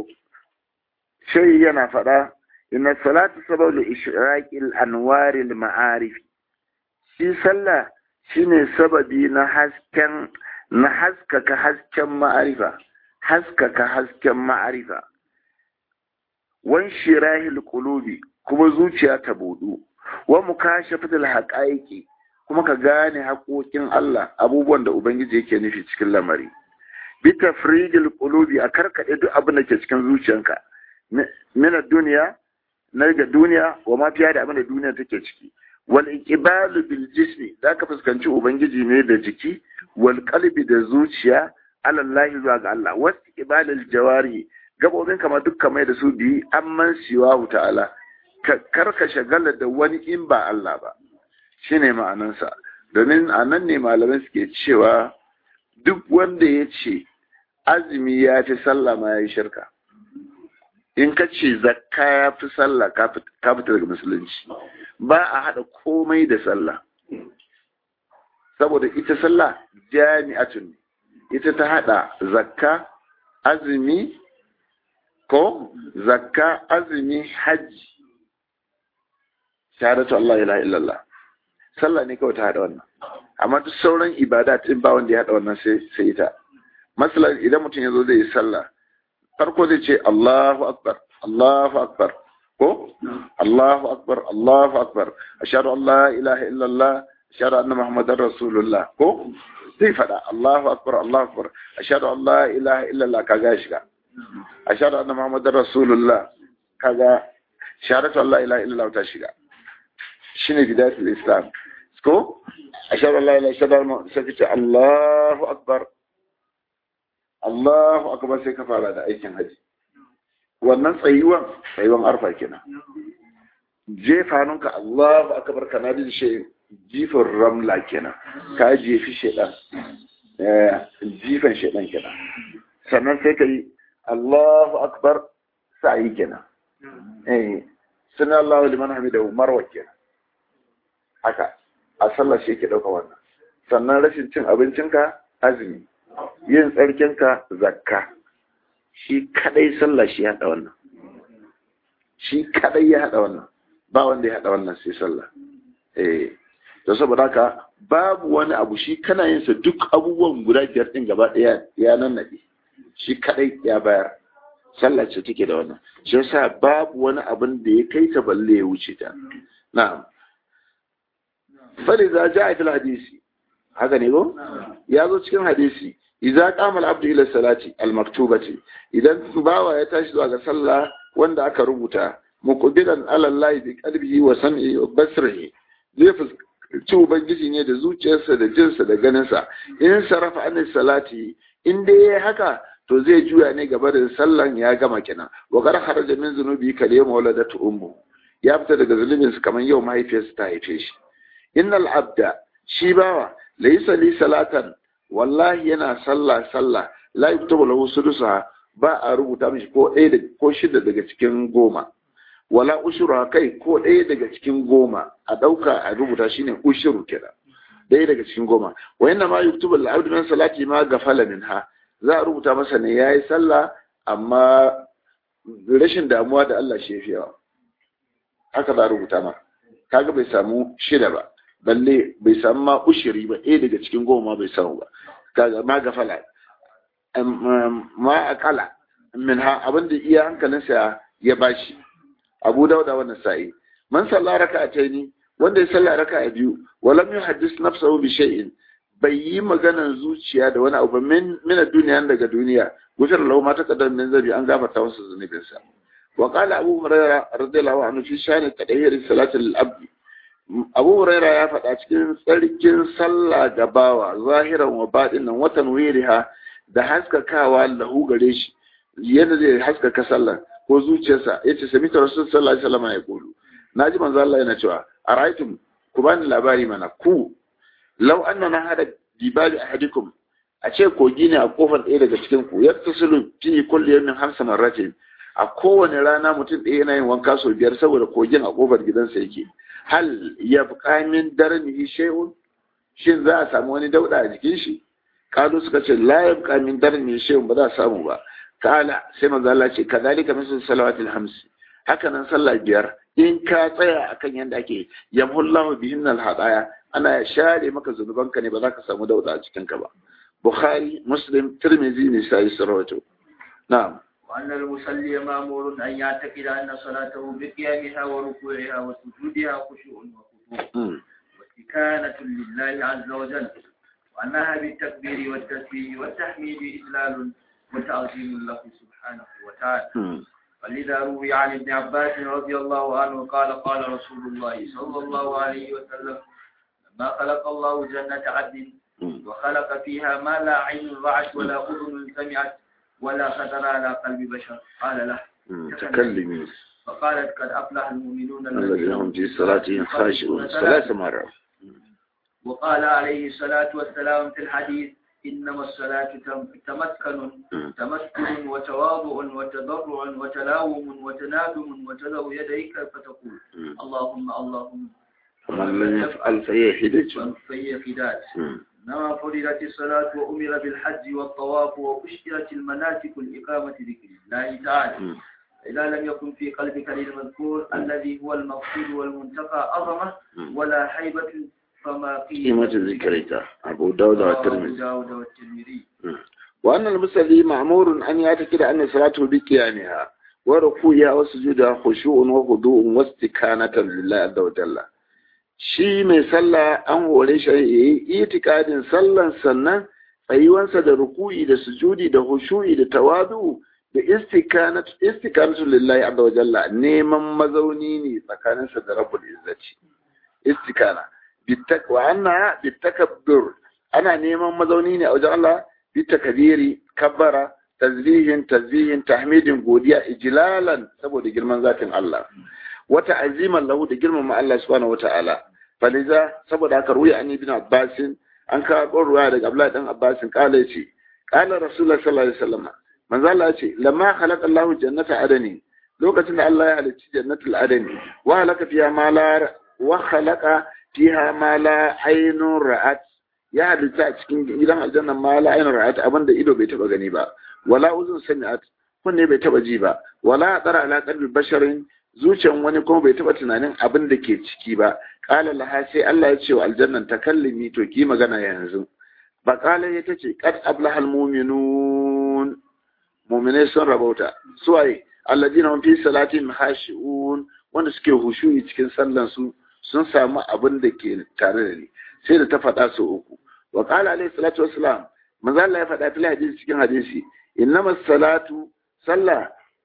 شيء ينفع إن الصلاة سبب لإشراق الأنوار المعارف shi sallah shine sababi na haskaka hasken ma'arifa wan shirahil qulubi kuma zuciya ta budu wa mukashafatul haqaiqi kuma ka gane haƙoƙin Allah abubuwan da ubangiji yake nufi cikin lamari bi tafrijil qulubi a karkade duk abin da ke cikin zuciyanka min ad-dunya na ga duniya wa ma fiya da abin da duniya take ciki wal iqbalu bil jismi zaka fuskanci ubangiji ne da jiki wal qalbi da zuciya ala Allah zuwa ga Allah was iqbalul jawari gabobin kama dukkan mai da su bi amman siwa ta'ala karka shagala da wani in ba Allah ba shine ma'anansa domin anan ne malamai suke cewa duk wanda ya ce azumi ya fi sallah ma yayi shirka in ka ce zakka ya fi sallah ka fita daga musulunci ba a haɗa komai da sallah saboda ita sallah jami'atun ita ta hada zakka azumi ko zakka azumi hajji shahadatu Allah ilaha illallah sallah ne kawai ta hada wannan amma duk sauran ibada din ba wanda ya hada wannan sai ita masalan idan mutum yazo zai yi sallah farko zai ce Allahu akbar ko Allahu akbar ashhadu an la ilaha illallah ashhadu anna muhammadar rasulullah ko zai fada Allahu akbar ashhadu an la ilaha illallah kaga shiga ashhadu anna muhammadar rasulullah kaga shahadatu an la ilaha illallah ta shiga shine bidayatul islam ko ashhadu an la ilaha illallah sai ce Allahu akbar sai ka fara da aikin haji wannan tsayuwan arfa kenan jefa hannunka Allahu akbar kana da shi jifin ramla kenan ka jefi shedan jifan shedan kenan sannan sai kai Allahu akbar sai kenan Allahu liman hamidahu marwa kenan haka a sallar shi yake dauka wannan sannan rashin cin abincinka azumi yin tsarkinka zakka shi kadai sallah shi ya hada wannan shi kadai ya hada wannan ba wanda ya hada wannan sai sallah to saboda haka babu wani abu shi kana yin sa duk abubuwan guda biyar din gaba daya ya nannade shi kadai ya bayar sallah ce take da wannan shi yasa babu wani abin da ya kai ta balle ya wuce ta na'am faliza ja'a fil hadisi haka ne go ya zo cikin hadisi idza qama al-abdu ila salati al-maktubati idan bawa ya tashi zuwa ga sallah wanda aka rubuta muqbilan ala Allah bi qalbihi wa sam'i wa basrihi zai fuskanci ubangiji ne da zuciyarsa da jinsa da ganinsa in sarafa an salati in dai yayi haka to zai juya ne gaba da sallan ya gama kenan wa gar kharaja min zunubi kalima waladatu ummu ya fita daga zulumin su kamar yau mahaifiyarsa ta haife shi innal abda shi bawa laysa li salatan wallahi yana sallah la yuktabu lahu sudusa ba a rubuta mishi ko ɗaya ko shida daga cikin 10 wala ushura kai ko ɗaya daga cikin 10 a ɗauka a rubuta shine ushuru kenan ɗaya daga cikin 10 wa inna ma yuktabu lil abdi min salati ma gafala minha za a rubuta masa ne yayi sallah amma rashin damuwa da Allah shi yafi yawa haka za a rubuta ma kaga bai samu shida ba balle bai samu ma ushiri ba ɗaya daga cikin 10 ma bai samu ba kaga ma gafala ma akala minha abinda iya hankalinsa ya bashi Abu Dawuda wannan sa'i man salla raka'ataini wanda ya salla raka'a biyu walam yuhaddis nafsahu bi shay'in bai yi maganar zuciya da wani abu min duniya daga duniya gusar lahu ma taqaddam min zabi an gafarta masa zunubin sa wa qala Abu Hurairah radiyallahu anhu fi shani tadayyir salati al-abd Abu Hurairah ya faɗa cikin tsarkin sallah da bawa zahiran wa batinan wa tanwiriha da haskakawa lahu gare shi yadda zai haskaka sallah ko zuciyarsa yace sami ta rasul sallallahu alaihi wasallam ya kulu naji manzo Allah yana cewa araitum ku bani labari mana ku law annana hada dibali ahadikum a ce kogi ne a kofar ɗaya daga cikin ku yattasilu fi kulli yawmin 5 marratin a kowane rana mutum ɗaya yana yin wanka sau 5 saboda kogin a kofar gidansa yake hal yabqa min darnihi shay'un shin za a samu wani dauda a jikin shi kalu suka ce la yabqa min darnihi shay'un ba za a samu ba kala sai manzo Allah ce kadalika misal salawatil hams haka nan sallah 5 in ka tsaya akan yanda ake yamhullahu bihin al-hadaya ana share maka zunubanka ne ba za ka samu dauda a cikin ka ba Bukhari Muslim Tirmidhi ne sai sarwato na'am وأن المصلي مأمور أن يعتقد أن صلاته بقيامها وركوعها وسجودها خشوع وخضوع واستكانة لله عز وجل وأنها بالتكبير والتسبيح والتحميد إجلال وتعظيم له سبحانه وتعالى ولذا روي عن ابن عباس رضي الله عنه قال قال رسول الله صلى الله عليه وسلم لما خلق الله جنة عدن وخلق فيها ما لا عين رأت ولا أذن سمعت ولا خطر على قلب بشر قال له تكلمي فقالت قد أفلح المؤمنون الذين هم في صلاتهم خاشعون 3 مرات وقال عليه الصلاة والسلام في الحديث إنما الصلاة تمسكن وتواضع وتضرع وتلاوم وتنادم وتضع يديك فتقول اللهم اللهم ومن لم يفعل فهي حدج فهي خداج إنما فرضت الصلاة وأمر بالحج والطواف وأشكرت المناسك الإقامة ذكر الله تعالى. إذا لم يكن في قلبك للمذكور الذي هو المقصود والمنتقى عظمة ولا حيبة فما قيمة ذكرك. أبو داود والترمذي. وأن المصلي مأمور أن يعتقد أن صلاته بكيانها وركوعها وسجودها خشوع وخضوع واستكانة لله عز وجل. shi mai sallah an hore shi yayi itikadin sallan sannan tsayuwansa da ruku'i da sujudi da hushu'i da tawadu da istikanatu lillahi azza wa jalla neman mazauni ne tsakaninsa da rabbul izzati istikana bitakwa anna bitakabbur ana neman mazauni ne a wajen Allah bitakbiri kabbara tazbihin tahmidin godiya ijlalan saboda girman zatin Allah wata aziman lahu da girmama Allah subhanahu wataala faliza saboda haka ruya an ibn Abbas an kawo ruwa daga Abdullah dan Abbas kala yace qala rasulullah sallallahu alaihi wasallam manzo Allah yace lamma khalaqa Allahu jannata adani lokacin da Allah ya halicci jannatul adani wa halaka fiha ma la wa khalaqa fiha ma la aynun ra'at ya halitta a cikin gidan aljanna ma la aynun ra'at abinda ido bai taba gani ba wala uzun sami'at kunne bai taba ji ba wala tsara ala qalbi basharin zuciyan wani kuma bai taba tunanin abin da ke ciki ba qala laha sai Allah ya ce wa aljannan takallimi to ki magana yanzu ba qala ya tace qad ablahal mu'minun mu'minai sun rabauta suwaye alladina hum fi salatihim khashi'un wanda suke hushu'i cikin sallan su sun samu abin da ke tare da ni sai da ta faɗa su uku wa qala alayhi salatu wassalam manzo Allah ya faɗa fil hadisi cikin hadisi innamas salatu sallah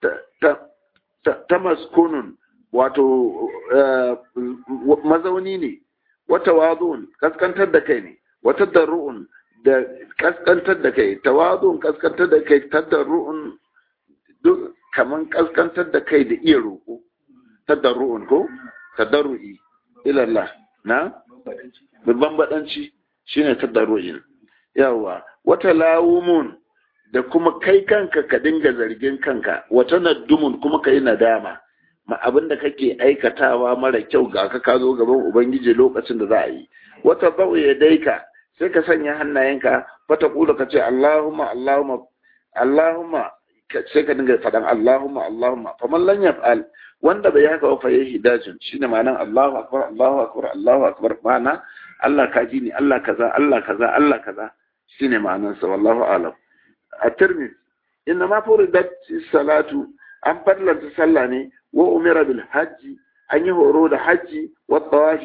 ta maskunun wato mazauni ne wata wazun kaskantar da kai ne wata darru'un da kaskantar da kai tawazun kaskantar da kai tadarru'un duk kaman kaskantar da kai da iya roƙo tadarru'un ko tadarru'i ila Allah na babban badanci shine tadarru'in yawa wata lawumun da kuma kai kanka ka dinga zargin kanka wata naddumun kuma ka yi nadama ma abin da kake aikatawa mara kyau ga ka zo gaban ubangiji lokacin da za a yi wata ba'u ya daika sai ka sanya hannayenka fata kula ka ce Allahumma sai ka dinga faɗan Allahumma faman lan yaf'al wanda bai haka wa fa yahi dajin shine ma'anan Allahu akbar ma'ana Allah ka ji ni Allah kaza shine ma'anan sa wallahu a'lam الترمذي إنما فرضت الصلاة أن فرلت الصلاة وأمر بالحج أن يهرود الحج والطواف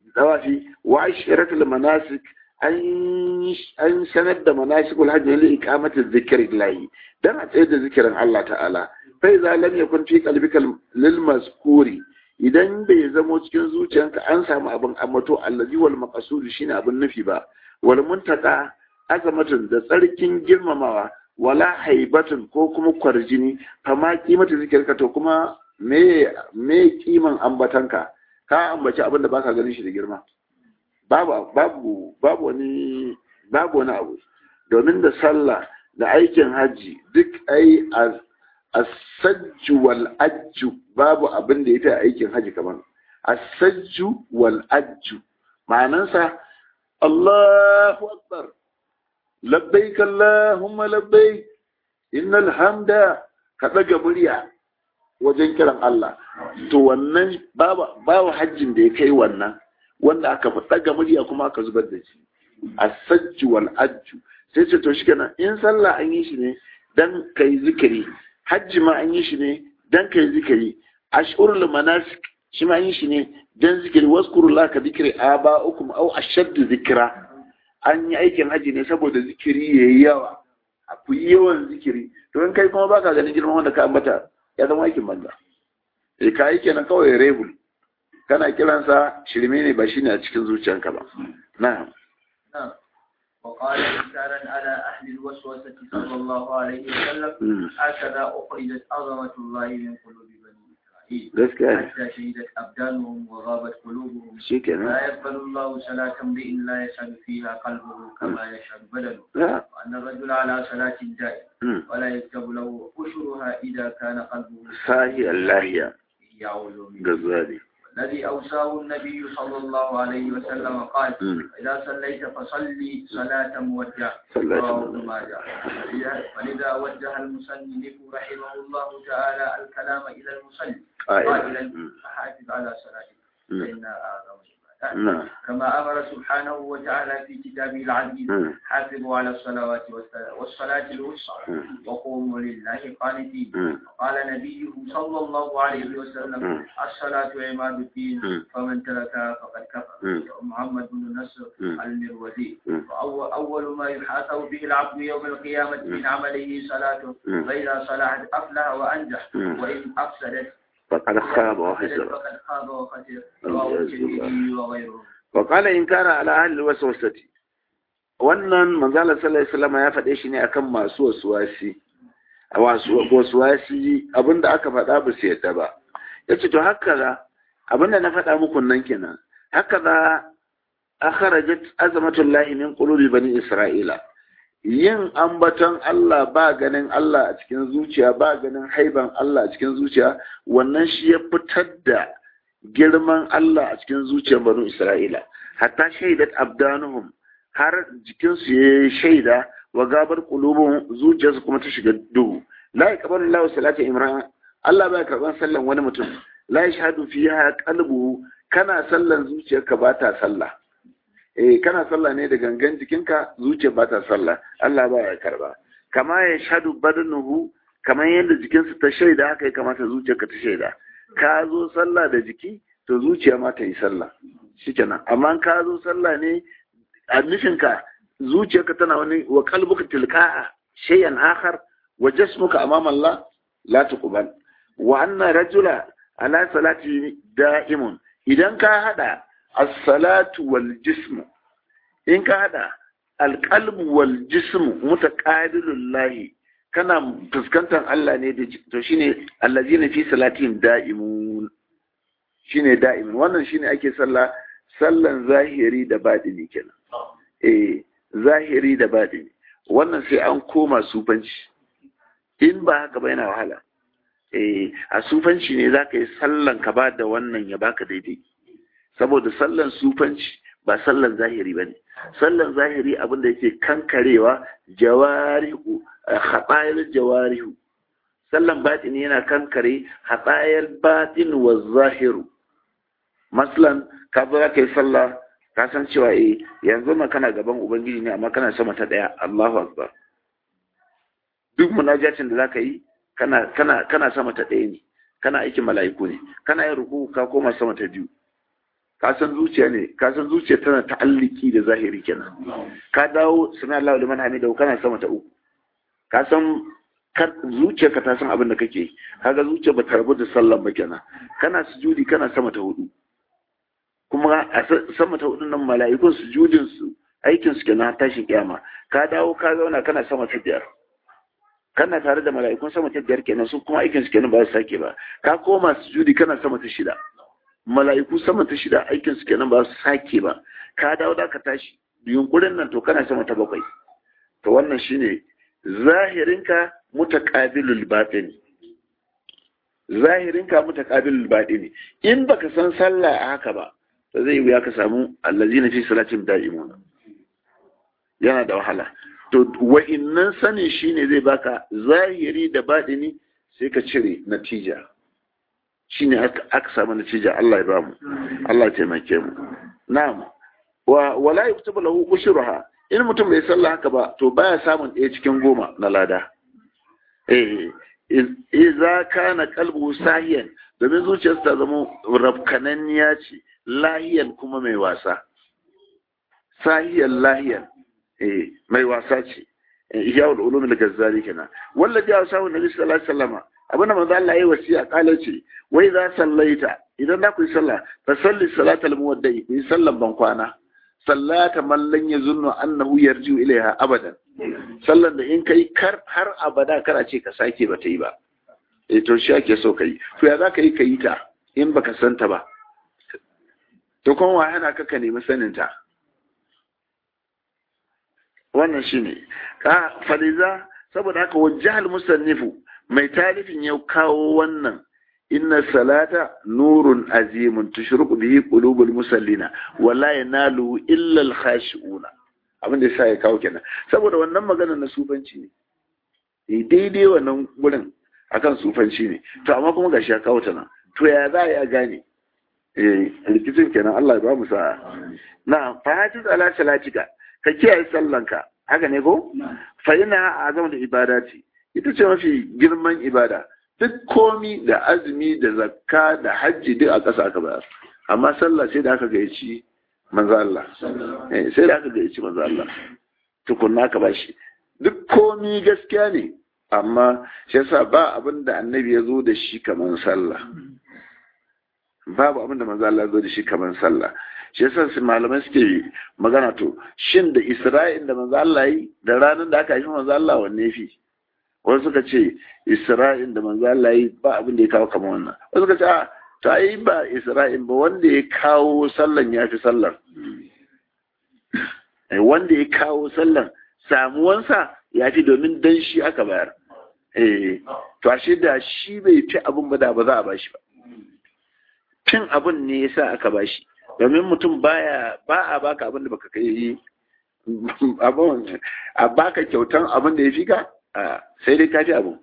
وعشرة المناسك أن سند مناسك الحج لإقامة الذكر الله دم تعيد ذكر الله تعالى فإذا لم يكن في قلبك للمذكور idan bai zamo cikin zuciyanka an samu abin ambato allazi wal maqsud shine abin nufi ba wal muntaka azamatun da tsarkin girmamawa wala haibatun ko kuma kwarjini fama kimata zikirka to kuma me kiman ambatanka ka ambaci abin da baka ganin shi da girma babu wani abu domin da sallah da aikin haji duk ai as-sajju wal ajju babu abin da yake aikin haji kaman as-sajju wal ajju ma'anansa Allahu akbar labbaik Allahumma labbaik innal hamda ka daga murya wajen kiran Allah to wannan babu hajjin da ya kai wannan wanda aka fi daga murya kuma aka zubar da shi as-sajju wal ajju sai ce to shikenan in sallah an yi shi ne dan kai zikiri hajji ma an yi shi ne dan kai zikiri ashurul manasik shi ma an yi shi ne dan zikiri waskurullah ka zikri aba'ukum aw ashaddu zikra an yi aikin haji ne saboda zikiri ya yi yawa a ku yi yawan zikiri to in kai kuma baka ganin girman wanda ka ambata ya zama aikin banza ka yi kenan kawai rebul kana kiransa shirme ne ba shine a cikin zuciyanka ba na'am وقال إنكارا على أهل الوسوسة صلى الله عليه وسلم هكذا أخرجت عظمة الله من قلوب بني إسرائيل حتى شهدت أبدانهم وغابت قلوبهم لا يقبل الله صلاة امرئ لا يشهد فيها قلبه كما يشهد بدنه وأن الرجل على صلاة دائم ولا يكتب له أشرها إذا كان قلبه صاحي الله يعوذ بالله الذي أوصاه النبي صلى الله عليه وسلم قال إذا صليت فصلي صلاة موجهة رواه ابن ماجه. ولذا وجه المصنف رحمه الله تعالى الكلام إلى المصلي قائلا حافظ على صلاتك فإنها أعظم العبادات كما أمر سبحانه وتعالى في كتابه العزيز حافظوا على الصلوات والصلاة الوسطى وقوموا لله قانتين. قال نبيه صلى الله عليه وسلم الصلاة عماد الدين فمن تركها فقد كفر. محمد بن نصر المروزي. وأول ما يحاسب به العبد يوم القيامة من عمله صلاته فإذا صلحت أفلح وأنجح وإن أفسدت فقد خاب وخسر. رواه الترمذي وغيره. وقال إن كان على أهل الوسوسة wannan manzala sallallahu alaihi wasallam ya faɗe shi ne akan masu wasuwasi abinda aka faɗa ba su yadda ba. Yace to haka za abinda na faɗa muku nan kenan haka za akhrajat azamatullahi min qulubi bani isra'ila. Yin ambaton Allah ba ganin Allah a cikin zuciya ba ganin haiban Allah a cikin zuciya wannan shi ya fitar da girman Allah a cikin zuciyar banu Isra'ila hatta shaidat abdanuhum har jikinsu ya shaida wa gabar qulubuhum zuciyarsu kuma ta shiga duhu. La yaqbalu Allahu salata imran Allah ba karban sallan wani mutum la yashhadu fiha qalbuhu kana sallan zuciyarka ba ta sallah kana sallah ne da gangan jikinka zuciya ba ta sallah Allah ba ya karba. Kama ya shahadu badanuhu kamar yadda jikinsa ta shaida haka ya kamata zuciyarka ta shaida. Ka zo sallah da jiki to zuciya ma ta yi sallah shikenan. Amma ka zo sallah ne a nufinka zuciyarka tana wani wa qalbuka tilqa'a shay'an akhar wa jasmuka amama Allah la tuqbal. Wa anna rajula ala salati da'imun idan ka hada as-salatu wal jismu in ka hada al-qalbu wal jismu mutaqabilullahi kana fuskantar Allah ne da to shine allazina fi salatihim da'imun shine da'imun wannan shine ake sallan zahiri da batini kenan zahiri da batini wannan sai an koma sufanci in ba haka ba yana wahala a sufanci ne zaka yi sallan ka ba da wannan ya baka daidai saboda sallan sufanci ba sallan zahiri bane sallan zahiri abinda yake kankarewa jawarihu khatayar jawarihu sallan batini yana kankare khatayar batin wa zahiru. Maslan ka zo ka yi sallah ka san cewa yanzu ma kana gaban ubangiji ne amma kana sama ta daya Allahu akbar duk munajatin da zaka yi kana sama ta daya ne kana aikin mala'iku ne kana yin ruku ka koma sama ta biyu ka san zuciya tana ta'alliki da zahiri kenan ka dawo suna Allahu liman hamidahu kana sama ta uku ka san zuciyarka ta san abin da kake kaga zuciya ba ta rabu da sallan ba kenan kana sujudi kana sama ta hudu kuma a sama ta hudu nan mala'ikun sujudin su aikin su kenan tashin kiyama ka dawo ka zauna kana sama ta biyar kana tare da mala'ikun sama ta biyar kenan su kuma aikin su kenan ba su sake ba ka koma sujudi kana sama ta shida mala'iku sama ta shida aikin su kenan ba su sake ba ka dawo da ka tashi yunkurin nan to kana sama ta bakwai to wannan shine zahirinka mutaqabilul batini in baka san sallah a haka ba to zai wuya ka samu allazina fi salatin da'imun yana da wahala to wa'innan sani shine zai baka zahiri da batini sai ka cire natija shine aka samu natija Allah ya ba mu Allah ya taimake mu na'am wala yuktabu lahu ushruha in mutum bai sallah haka ba to baya samun ɗaya cikin 10 na lada iza kana qalbu sahiyan domin zuciyarsa ta zama rafkananniya ce lahiyan kuma mai wasa sahiyan lahiyan mai wasa ce ihya'ul ulum al-ghazali kenan wallahi ya sawu nabi sallallahu alaihi wasallam abinda manzo Allah yayi wasiya kala ce wai za sallaita idan da ku yi sallah fa salli salatal muwaddi ku yi sallan ban kwana sallata man lan yazunnu annahu yarji'u ilaiha abadan sallan da in kai har abada kana ce ka sake ba ta yi ba to shi ake so kai to ya za ka yi ta in baka santa ba to kuma wa hana ka nemi sanin ta wannan shine ka faliza saboda haka wajjahal musannifu mai talifin ya kawo wannan inna salata nurun azimun tushriqu bihi qulubul musallina wala yanalu illa al khashi'una abin da sai ya kawo kenan saboda wannan magana na sufanci ne daidai wannan gurin akan sufanci ne to amma kuma gashi ya kawo ta nan to ya za ya gane rikicin kenan Allah ya ba mu sa'a na fahatis ala salatika ka kiyaye sallanka haka ne ko fa ina azam da ibada ce ita ce mafi girman ibada duk komi da azumi da zakka da hajji duk a ƙasa aka bayar amma sallah sai da aka gaici manzo Allah sai da aka gaici manzo Allah tukunna ka bashi duk komi gaskiya ne amma shi yasa ba abin da annabi ya zo da shi kaman sallah babu abin da manzo Allah ya zo da shi kaman sallah shi yasa su malamai suke magana to shin da Isra'il da manzo Allah yi da ranar da aka yi manzo Allah wanne fi wasu suka ce Isra'il da manzo Allah yi ba abin da ya kawo kamar wannan wasu suka ce a to ai ba Isra'il ba wanda ya kawo sallan ya fi sallar wanda ya kawo sallan samuwansa ya fi domin dan shi aka bayar to ashe da shi bai fi abin ba da ba za a bashi ba cin abin ne yasa aka bashi domin mutum ba a baka abin da baka kai abin a baka kyautan abin da ya fi ka sai dai ka fi abin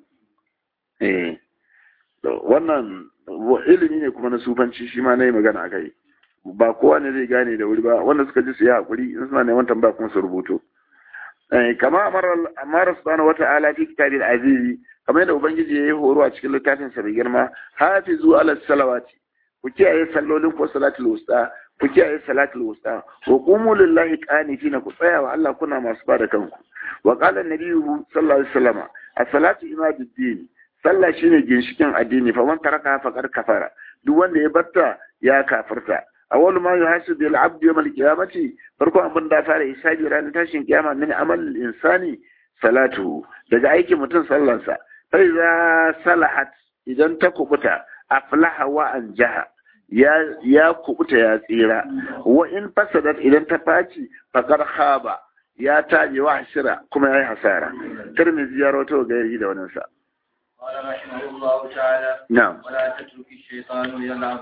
wannan ilimi ne kuma na sufanci shi ma na yi magana a kai ba kowa ne zai gane da wuri ba wanda suka ji su yi haƙuri in suna neman tambaya kuma su rubuto kama amara subhanahu wata'ala fi kitabil azizi kamar yadda ubangiji ya yi horo a cikin littafin sa mai girma hafizu ala salawati ku kiyaye sallolin ko salatul wusta ku kiyaye salatul wusta wa qumu lillahi qanitina ku tsaya wa Allah kuna masu bada kanku wa qala an-nabiyyu sallallahu alaihi wasallam as-salatu imaduddin sallah shine ginshikin addini fa man taraka faqad kafara duk wanda ya batta ya kafirta awwalu ma yuhasibu al-'abd yawm al-qiyamati farko abin da fara hisabi ranar tashin kiyama min amal al-insani salatu daga aikin mutum sallansa fa iza salahat idan ta kubuta aflaha wa anjaha ya kubuta ya tsira wa in fasadat idan ta faci faqad khaba ya taje wa hasira kuma yayi hasara tirmidhi ya rawato gairi da wannan sa قال رحمه الله تعالى نعم ولا تترك الشيطان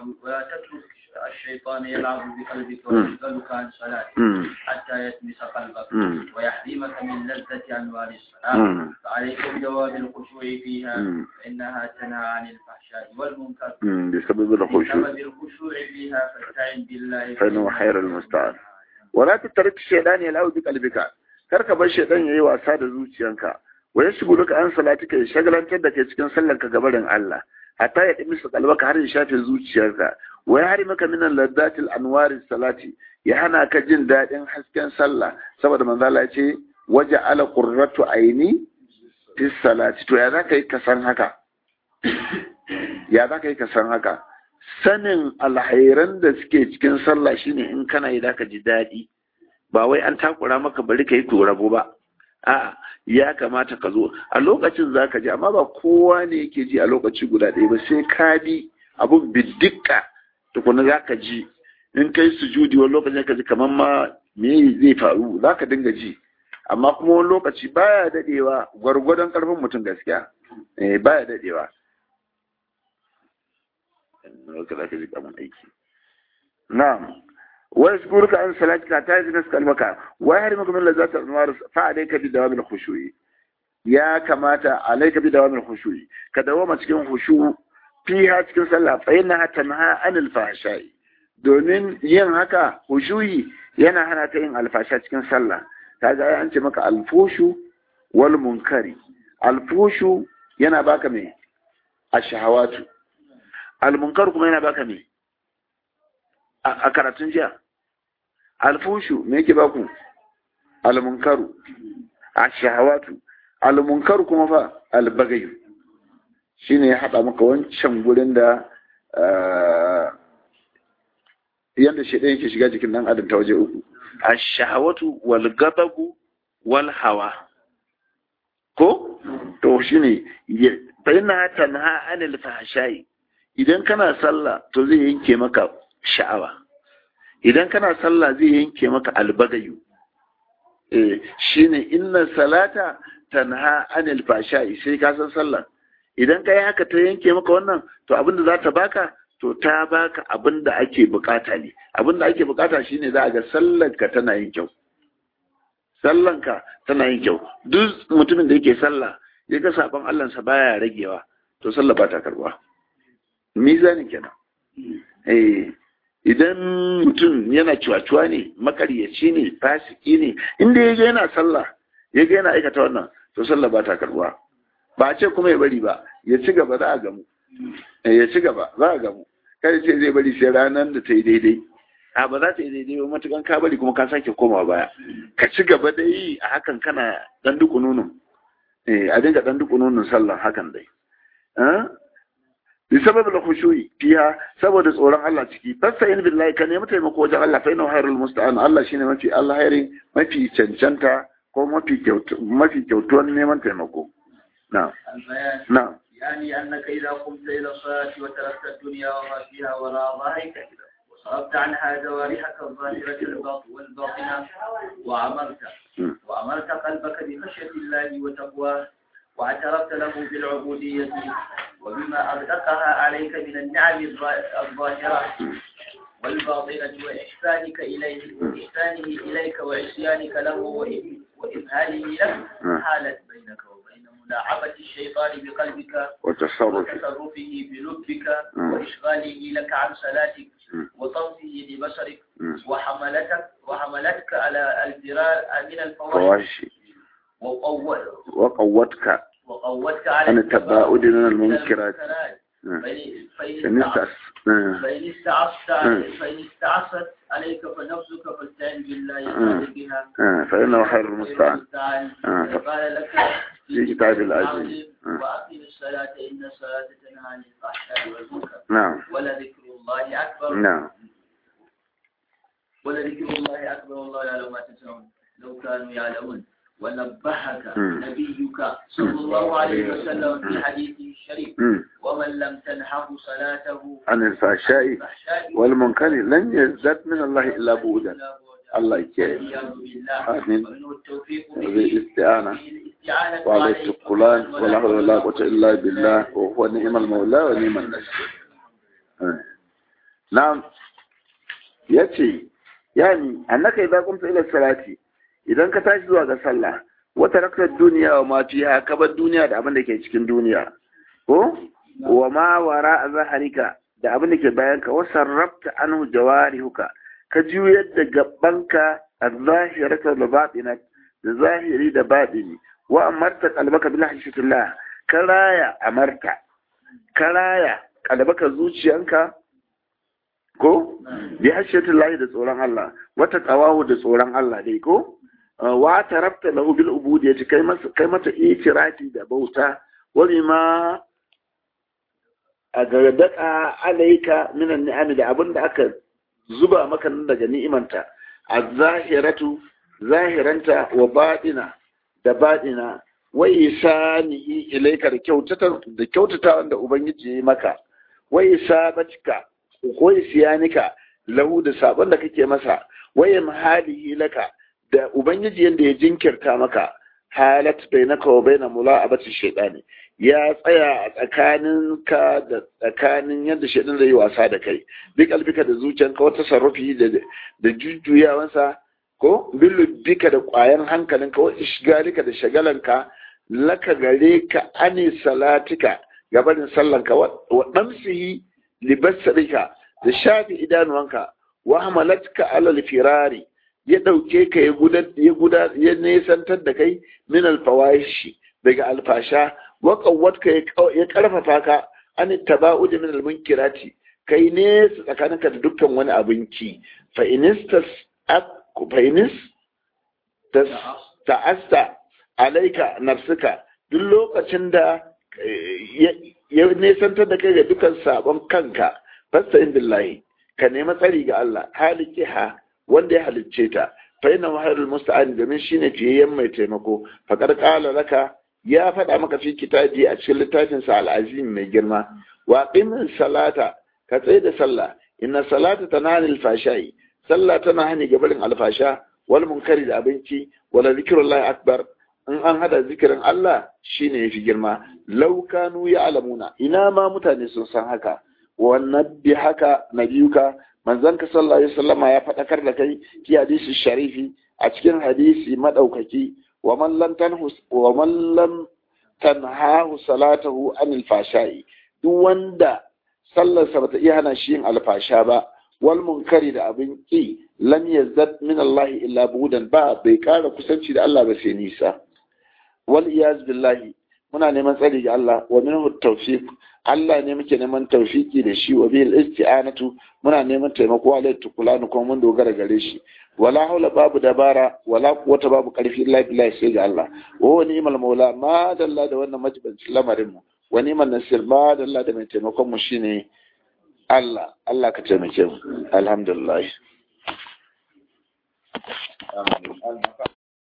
يلعب بقلبك ويشغلك عن صلاتك حتى يتمس قلبك ويحرمك من لذة أنوار الصلاة فعليك بدوام الخشوع فيها فإنها تنهى عن الفحشاء والمنكر بسبب الخشوع فيها فاستعن بالله فإنه خير المستعان ولا تترك الشيطان يلعب بقلبك karka bar shaitan yayi wasa da zuciyanka wa yashghuluka an salatika ya shagalantar da kai cikin sallanka gabarin Allah hatta ya dimisa kalbaka har ya shafe zuciyarka wa ya harimaka min laddatil anwari salati ya hana ka jin dadin hasken sallah saboda manzo Allah ya ce waja'ala qurratu aini fi salati to ya zaka yi kasan haka sanin alhairan da suke cikin sallah shine in kana yi zaka ji dadi ba wai an takura maka bari kai to rabo ba a'a ya kamata ka zo a lokacin za ka ji amma ba kowa ne yake ji a lokaci guda ɗaya ba sai ka bi abun biddika tukuna za ka ji in kai sujudi wani lokacin ka ji kamar ma me zai faru za ka dinga ji amma kuma wani lokaci baya dadewa gwargwadon karfin mutum gaskiya baya dadewa na'am ويذكرك عن صلاتك حتى يزنس قلبك ويحرمك من لذات الانوار فعليك بدوام الخشوع يا كماتا عليك بدوام الخشوع كدوام cikin khushu fiha cikin sallah fa innaha tanha anil fahsha'i domin yin haka khushu'i yana hana ta yin alfasha cikin sallah kaga ai an ce maka alfushu wal munkari alfushu yana baka me ashahawatu almunkar kuma yana baka me a karatun jiya alfushu me yake baku almunkaru ashahawatu almunkaru kuma fa albagayu shine ya hada maka wancan gurin da yanda shedan yake shiga jikin dan adam ta waje uku ashahawatu wal ghadabu wal hawa ko to shine fa inna tanha anil fahsha'i idan kana sallah to zai yanke maka sha'awa idan kana sallah zai yanke maka albagayu shine inna salata tanha anil fashai sai ka san sallah idan kai haka ta yanke maka wannan to abin da za ta baka to ta baka abin da ake bukata ne. Abin da ake bukata shine za a ga sallanka tana yin kyau. Sallanka tana yin kyau. Duk mutumin da yake sallah ya ga sabon Allahnsa baya ragewa to sallah ba ta karbuwa. Mizanin kenan. Idan mutum yana cuwa-cuwa ne, makaryaci ne, fasiki ne, inda ya ga yana sallah, ya ga yana aikata wannan, to sallah ba ta karbuwa. Ba a ce kuma ya bari ba, ya ci gaba za a gamu. Ya ci gaba za a gamu. Kada ce zai bari sai ranar da ta yi daidai. A ba za ta yi daidai ba matukan ka bari kuma ka sake koma baya. Ka ci gaba da yi a hakan kana dan duku nunun. A dinga dan duku nunun sallah hakan dai. بسبب الخشوع فيها saboda tsoron Allah ciki fasta'in billahi ka nemi taimako wajen Allah fa inna khairul musta'an Allah shine mafi alheri mafi cancanta ko mafi kyautuwan neman taimako na'am يعني أنك إذا قمت إلى الصلاة وتركت الدنيا وما فيها وراء ظهرك وصرفت عنها جوارحك الظاهرة والباطنة وأمرت قلبك بخشية الله وتقواه واعترفت له بالعبودية وبما أغدقها عليك من النعم الظاهرة والباطنة وإحسانه إليك وعصيانك له وإمهاله لك حالت بينك وبين ملاعبة الشيطان بقلبك وتصرفه بلبك وإشغاله لك عن صلاتك وطمسه لبصرك وحملتك على الفرار من الفواحش وقوتك عن التباعد من المنكرات فإن استعصت عليك فنفسك فاستعن بالله بها فإنه خير المستعان قال لك في كتاب العزيز وأقم الصلاة إن الصلاة تنهى عن الفحشاء والمنكر نعم ولذكر الله أكبر نعم ولذكر الله أكبر والله يعلم ما تصنعون لو كانوا يعلمون ونبهك نبيك صلى الله عليه وسلم في حديثه الشريف ومن لم تنحه صلاته عن الفحشاء والمنكر لن يزداد من الله إلا بعدا الله يكرم آمين بالاستعانة وعلى التقلان ولا حول ولا قوة إلا بالله وهو نعم المولى ونعم النصير نعم يأتي يعني أنك إذا قمت إلى الصلاة idan ka tashi zuwa ga sallah wata rakar duniya wa ma fiha ka bar duniya da abin da ke cikin duniya ko wa ma wara zaharika da abin da ke bayan ka wasarrafta anhu jawarihuka ka juyar da gabanka az-zahirata da batina da zahiri da batini wa amarta qalbaka bil hashatillah karaya qalbaka zuciyanka ko bi hashatillah da tsoron Allah wata tawahu da tsoron Allah dai ko wa tarabta lahu bil ubudiyyati kai mata ikirati da bauta wani ma agadaka alayka min an-ni'am da abinda aka zuba maka daga ni'imanta az-zahiratu zahiranta wa batina da batina wa isanihi ilayka da kyautata wanda ubangiji ya yi maka wa isabatika ko isyanika lahu da sabon da kake masa wa yamhalihi laka da ubangiji yanda ya jinkirta maka halat bainaka wa baina mula'abati shaytani ya tsaya a tsakaninka da tsakanin yadda shaytan zai yi wasa da kai bi kalbika da zuciyanka wata sarrufi da jujjuyawansa ko bika da kwayan hankalinka wa ishgalika da shagalanka laka gare ka ani salatika gabanin sallanka wa damsihi libasarika da shafi idanuwanka wa hamalatka alal firari ya dauke ka ya nesantar da kai min alfawashi daga alfasha wa qawwatka ya karfafa ka an taba'ud min almunkirati kai ne tsakaninka da dukkan wani abinci fa ta'asta alaika nafsuka duk lokacin da ya nesantar da kai ga dukkan sabon kanka fasta'in billahi ka nemi tsari ga Allah halikiha wanda ya halicce ta fa inna wahrul musta'an domin shine fiyayyen mai taimako fa qala laka ya faɗa maka fi kitabi a cikin littafin sa al-azim mai girma wa qimis salata ka tsaye da sallah inna salata tanani al-fashai sallah tana hani gabarin alfasha wal munkari da abinci wala zikrullahi akbar in an hada zikirin Allah shine yafi girma law kanu ya'lamuna ina ma mutane sun san haka wa nabbi haka nabiyuka manzanka sallallahu alaihi wasallama ya fadakar da kai ki hadisi sharifi a cikin hadisi madaukaki wa man lam tanhahu salatahu anil fashai duk wanda sallarsa bata iya hana shi yin alfasha ba wal munkari da abin ki lam yazdad min Allah illa budan ba bai kara kusanci da Allah ba sai nisa wal iyaz billahi muna neman tsari ga Allah wa minhu tawfiq Allah ne muke neman tawfiki da shi wa bil isti'anatu muna neman taimako alai tukulanu kuma mun dogara gare shi wala haula babu dabara wala quwwata babu karfi illa billahi sai ga Allah wa ni'mal maula ma dalla da wannan majibancin lamarin mu wa ni'mal nasir ma dalla da mai taimakon mu shine Allah ka taimake mu alhamdulillah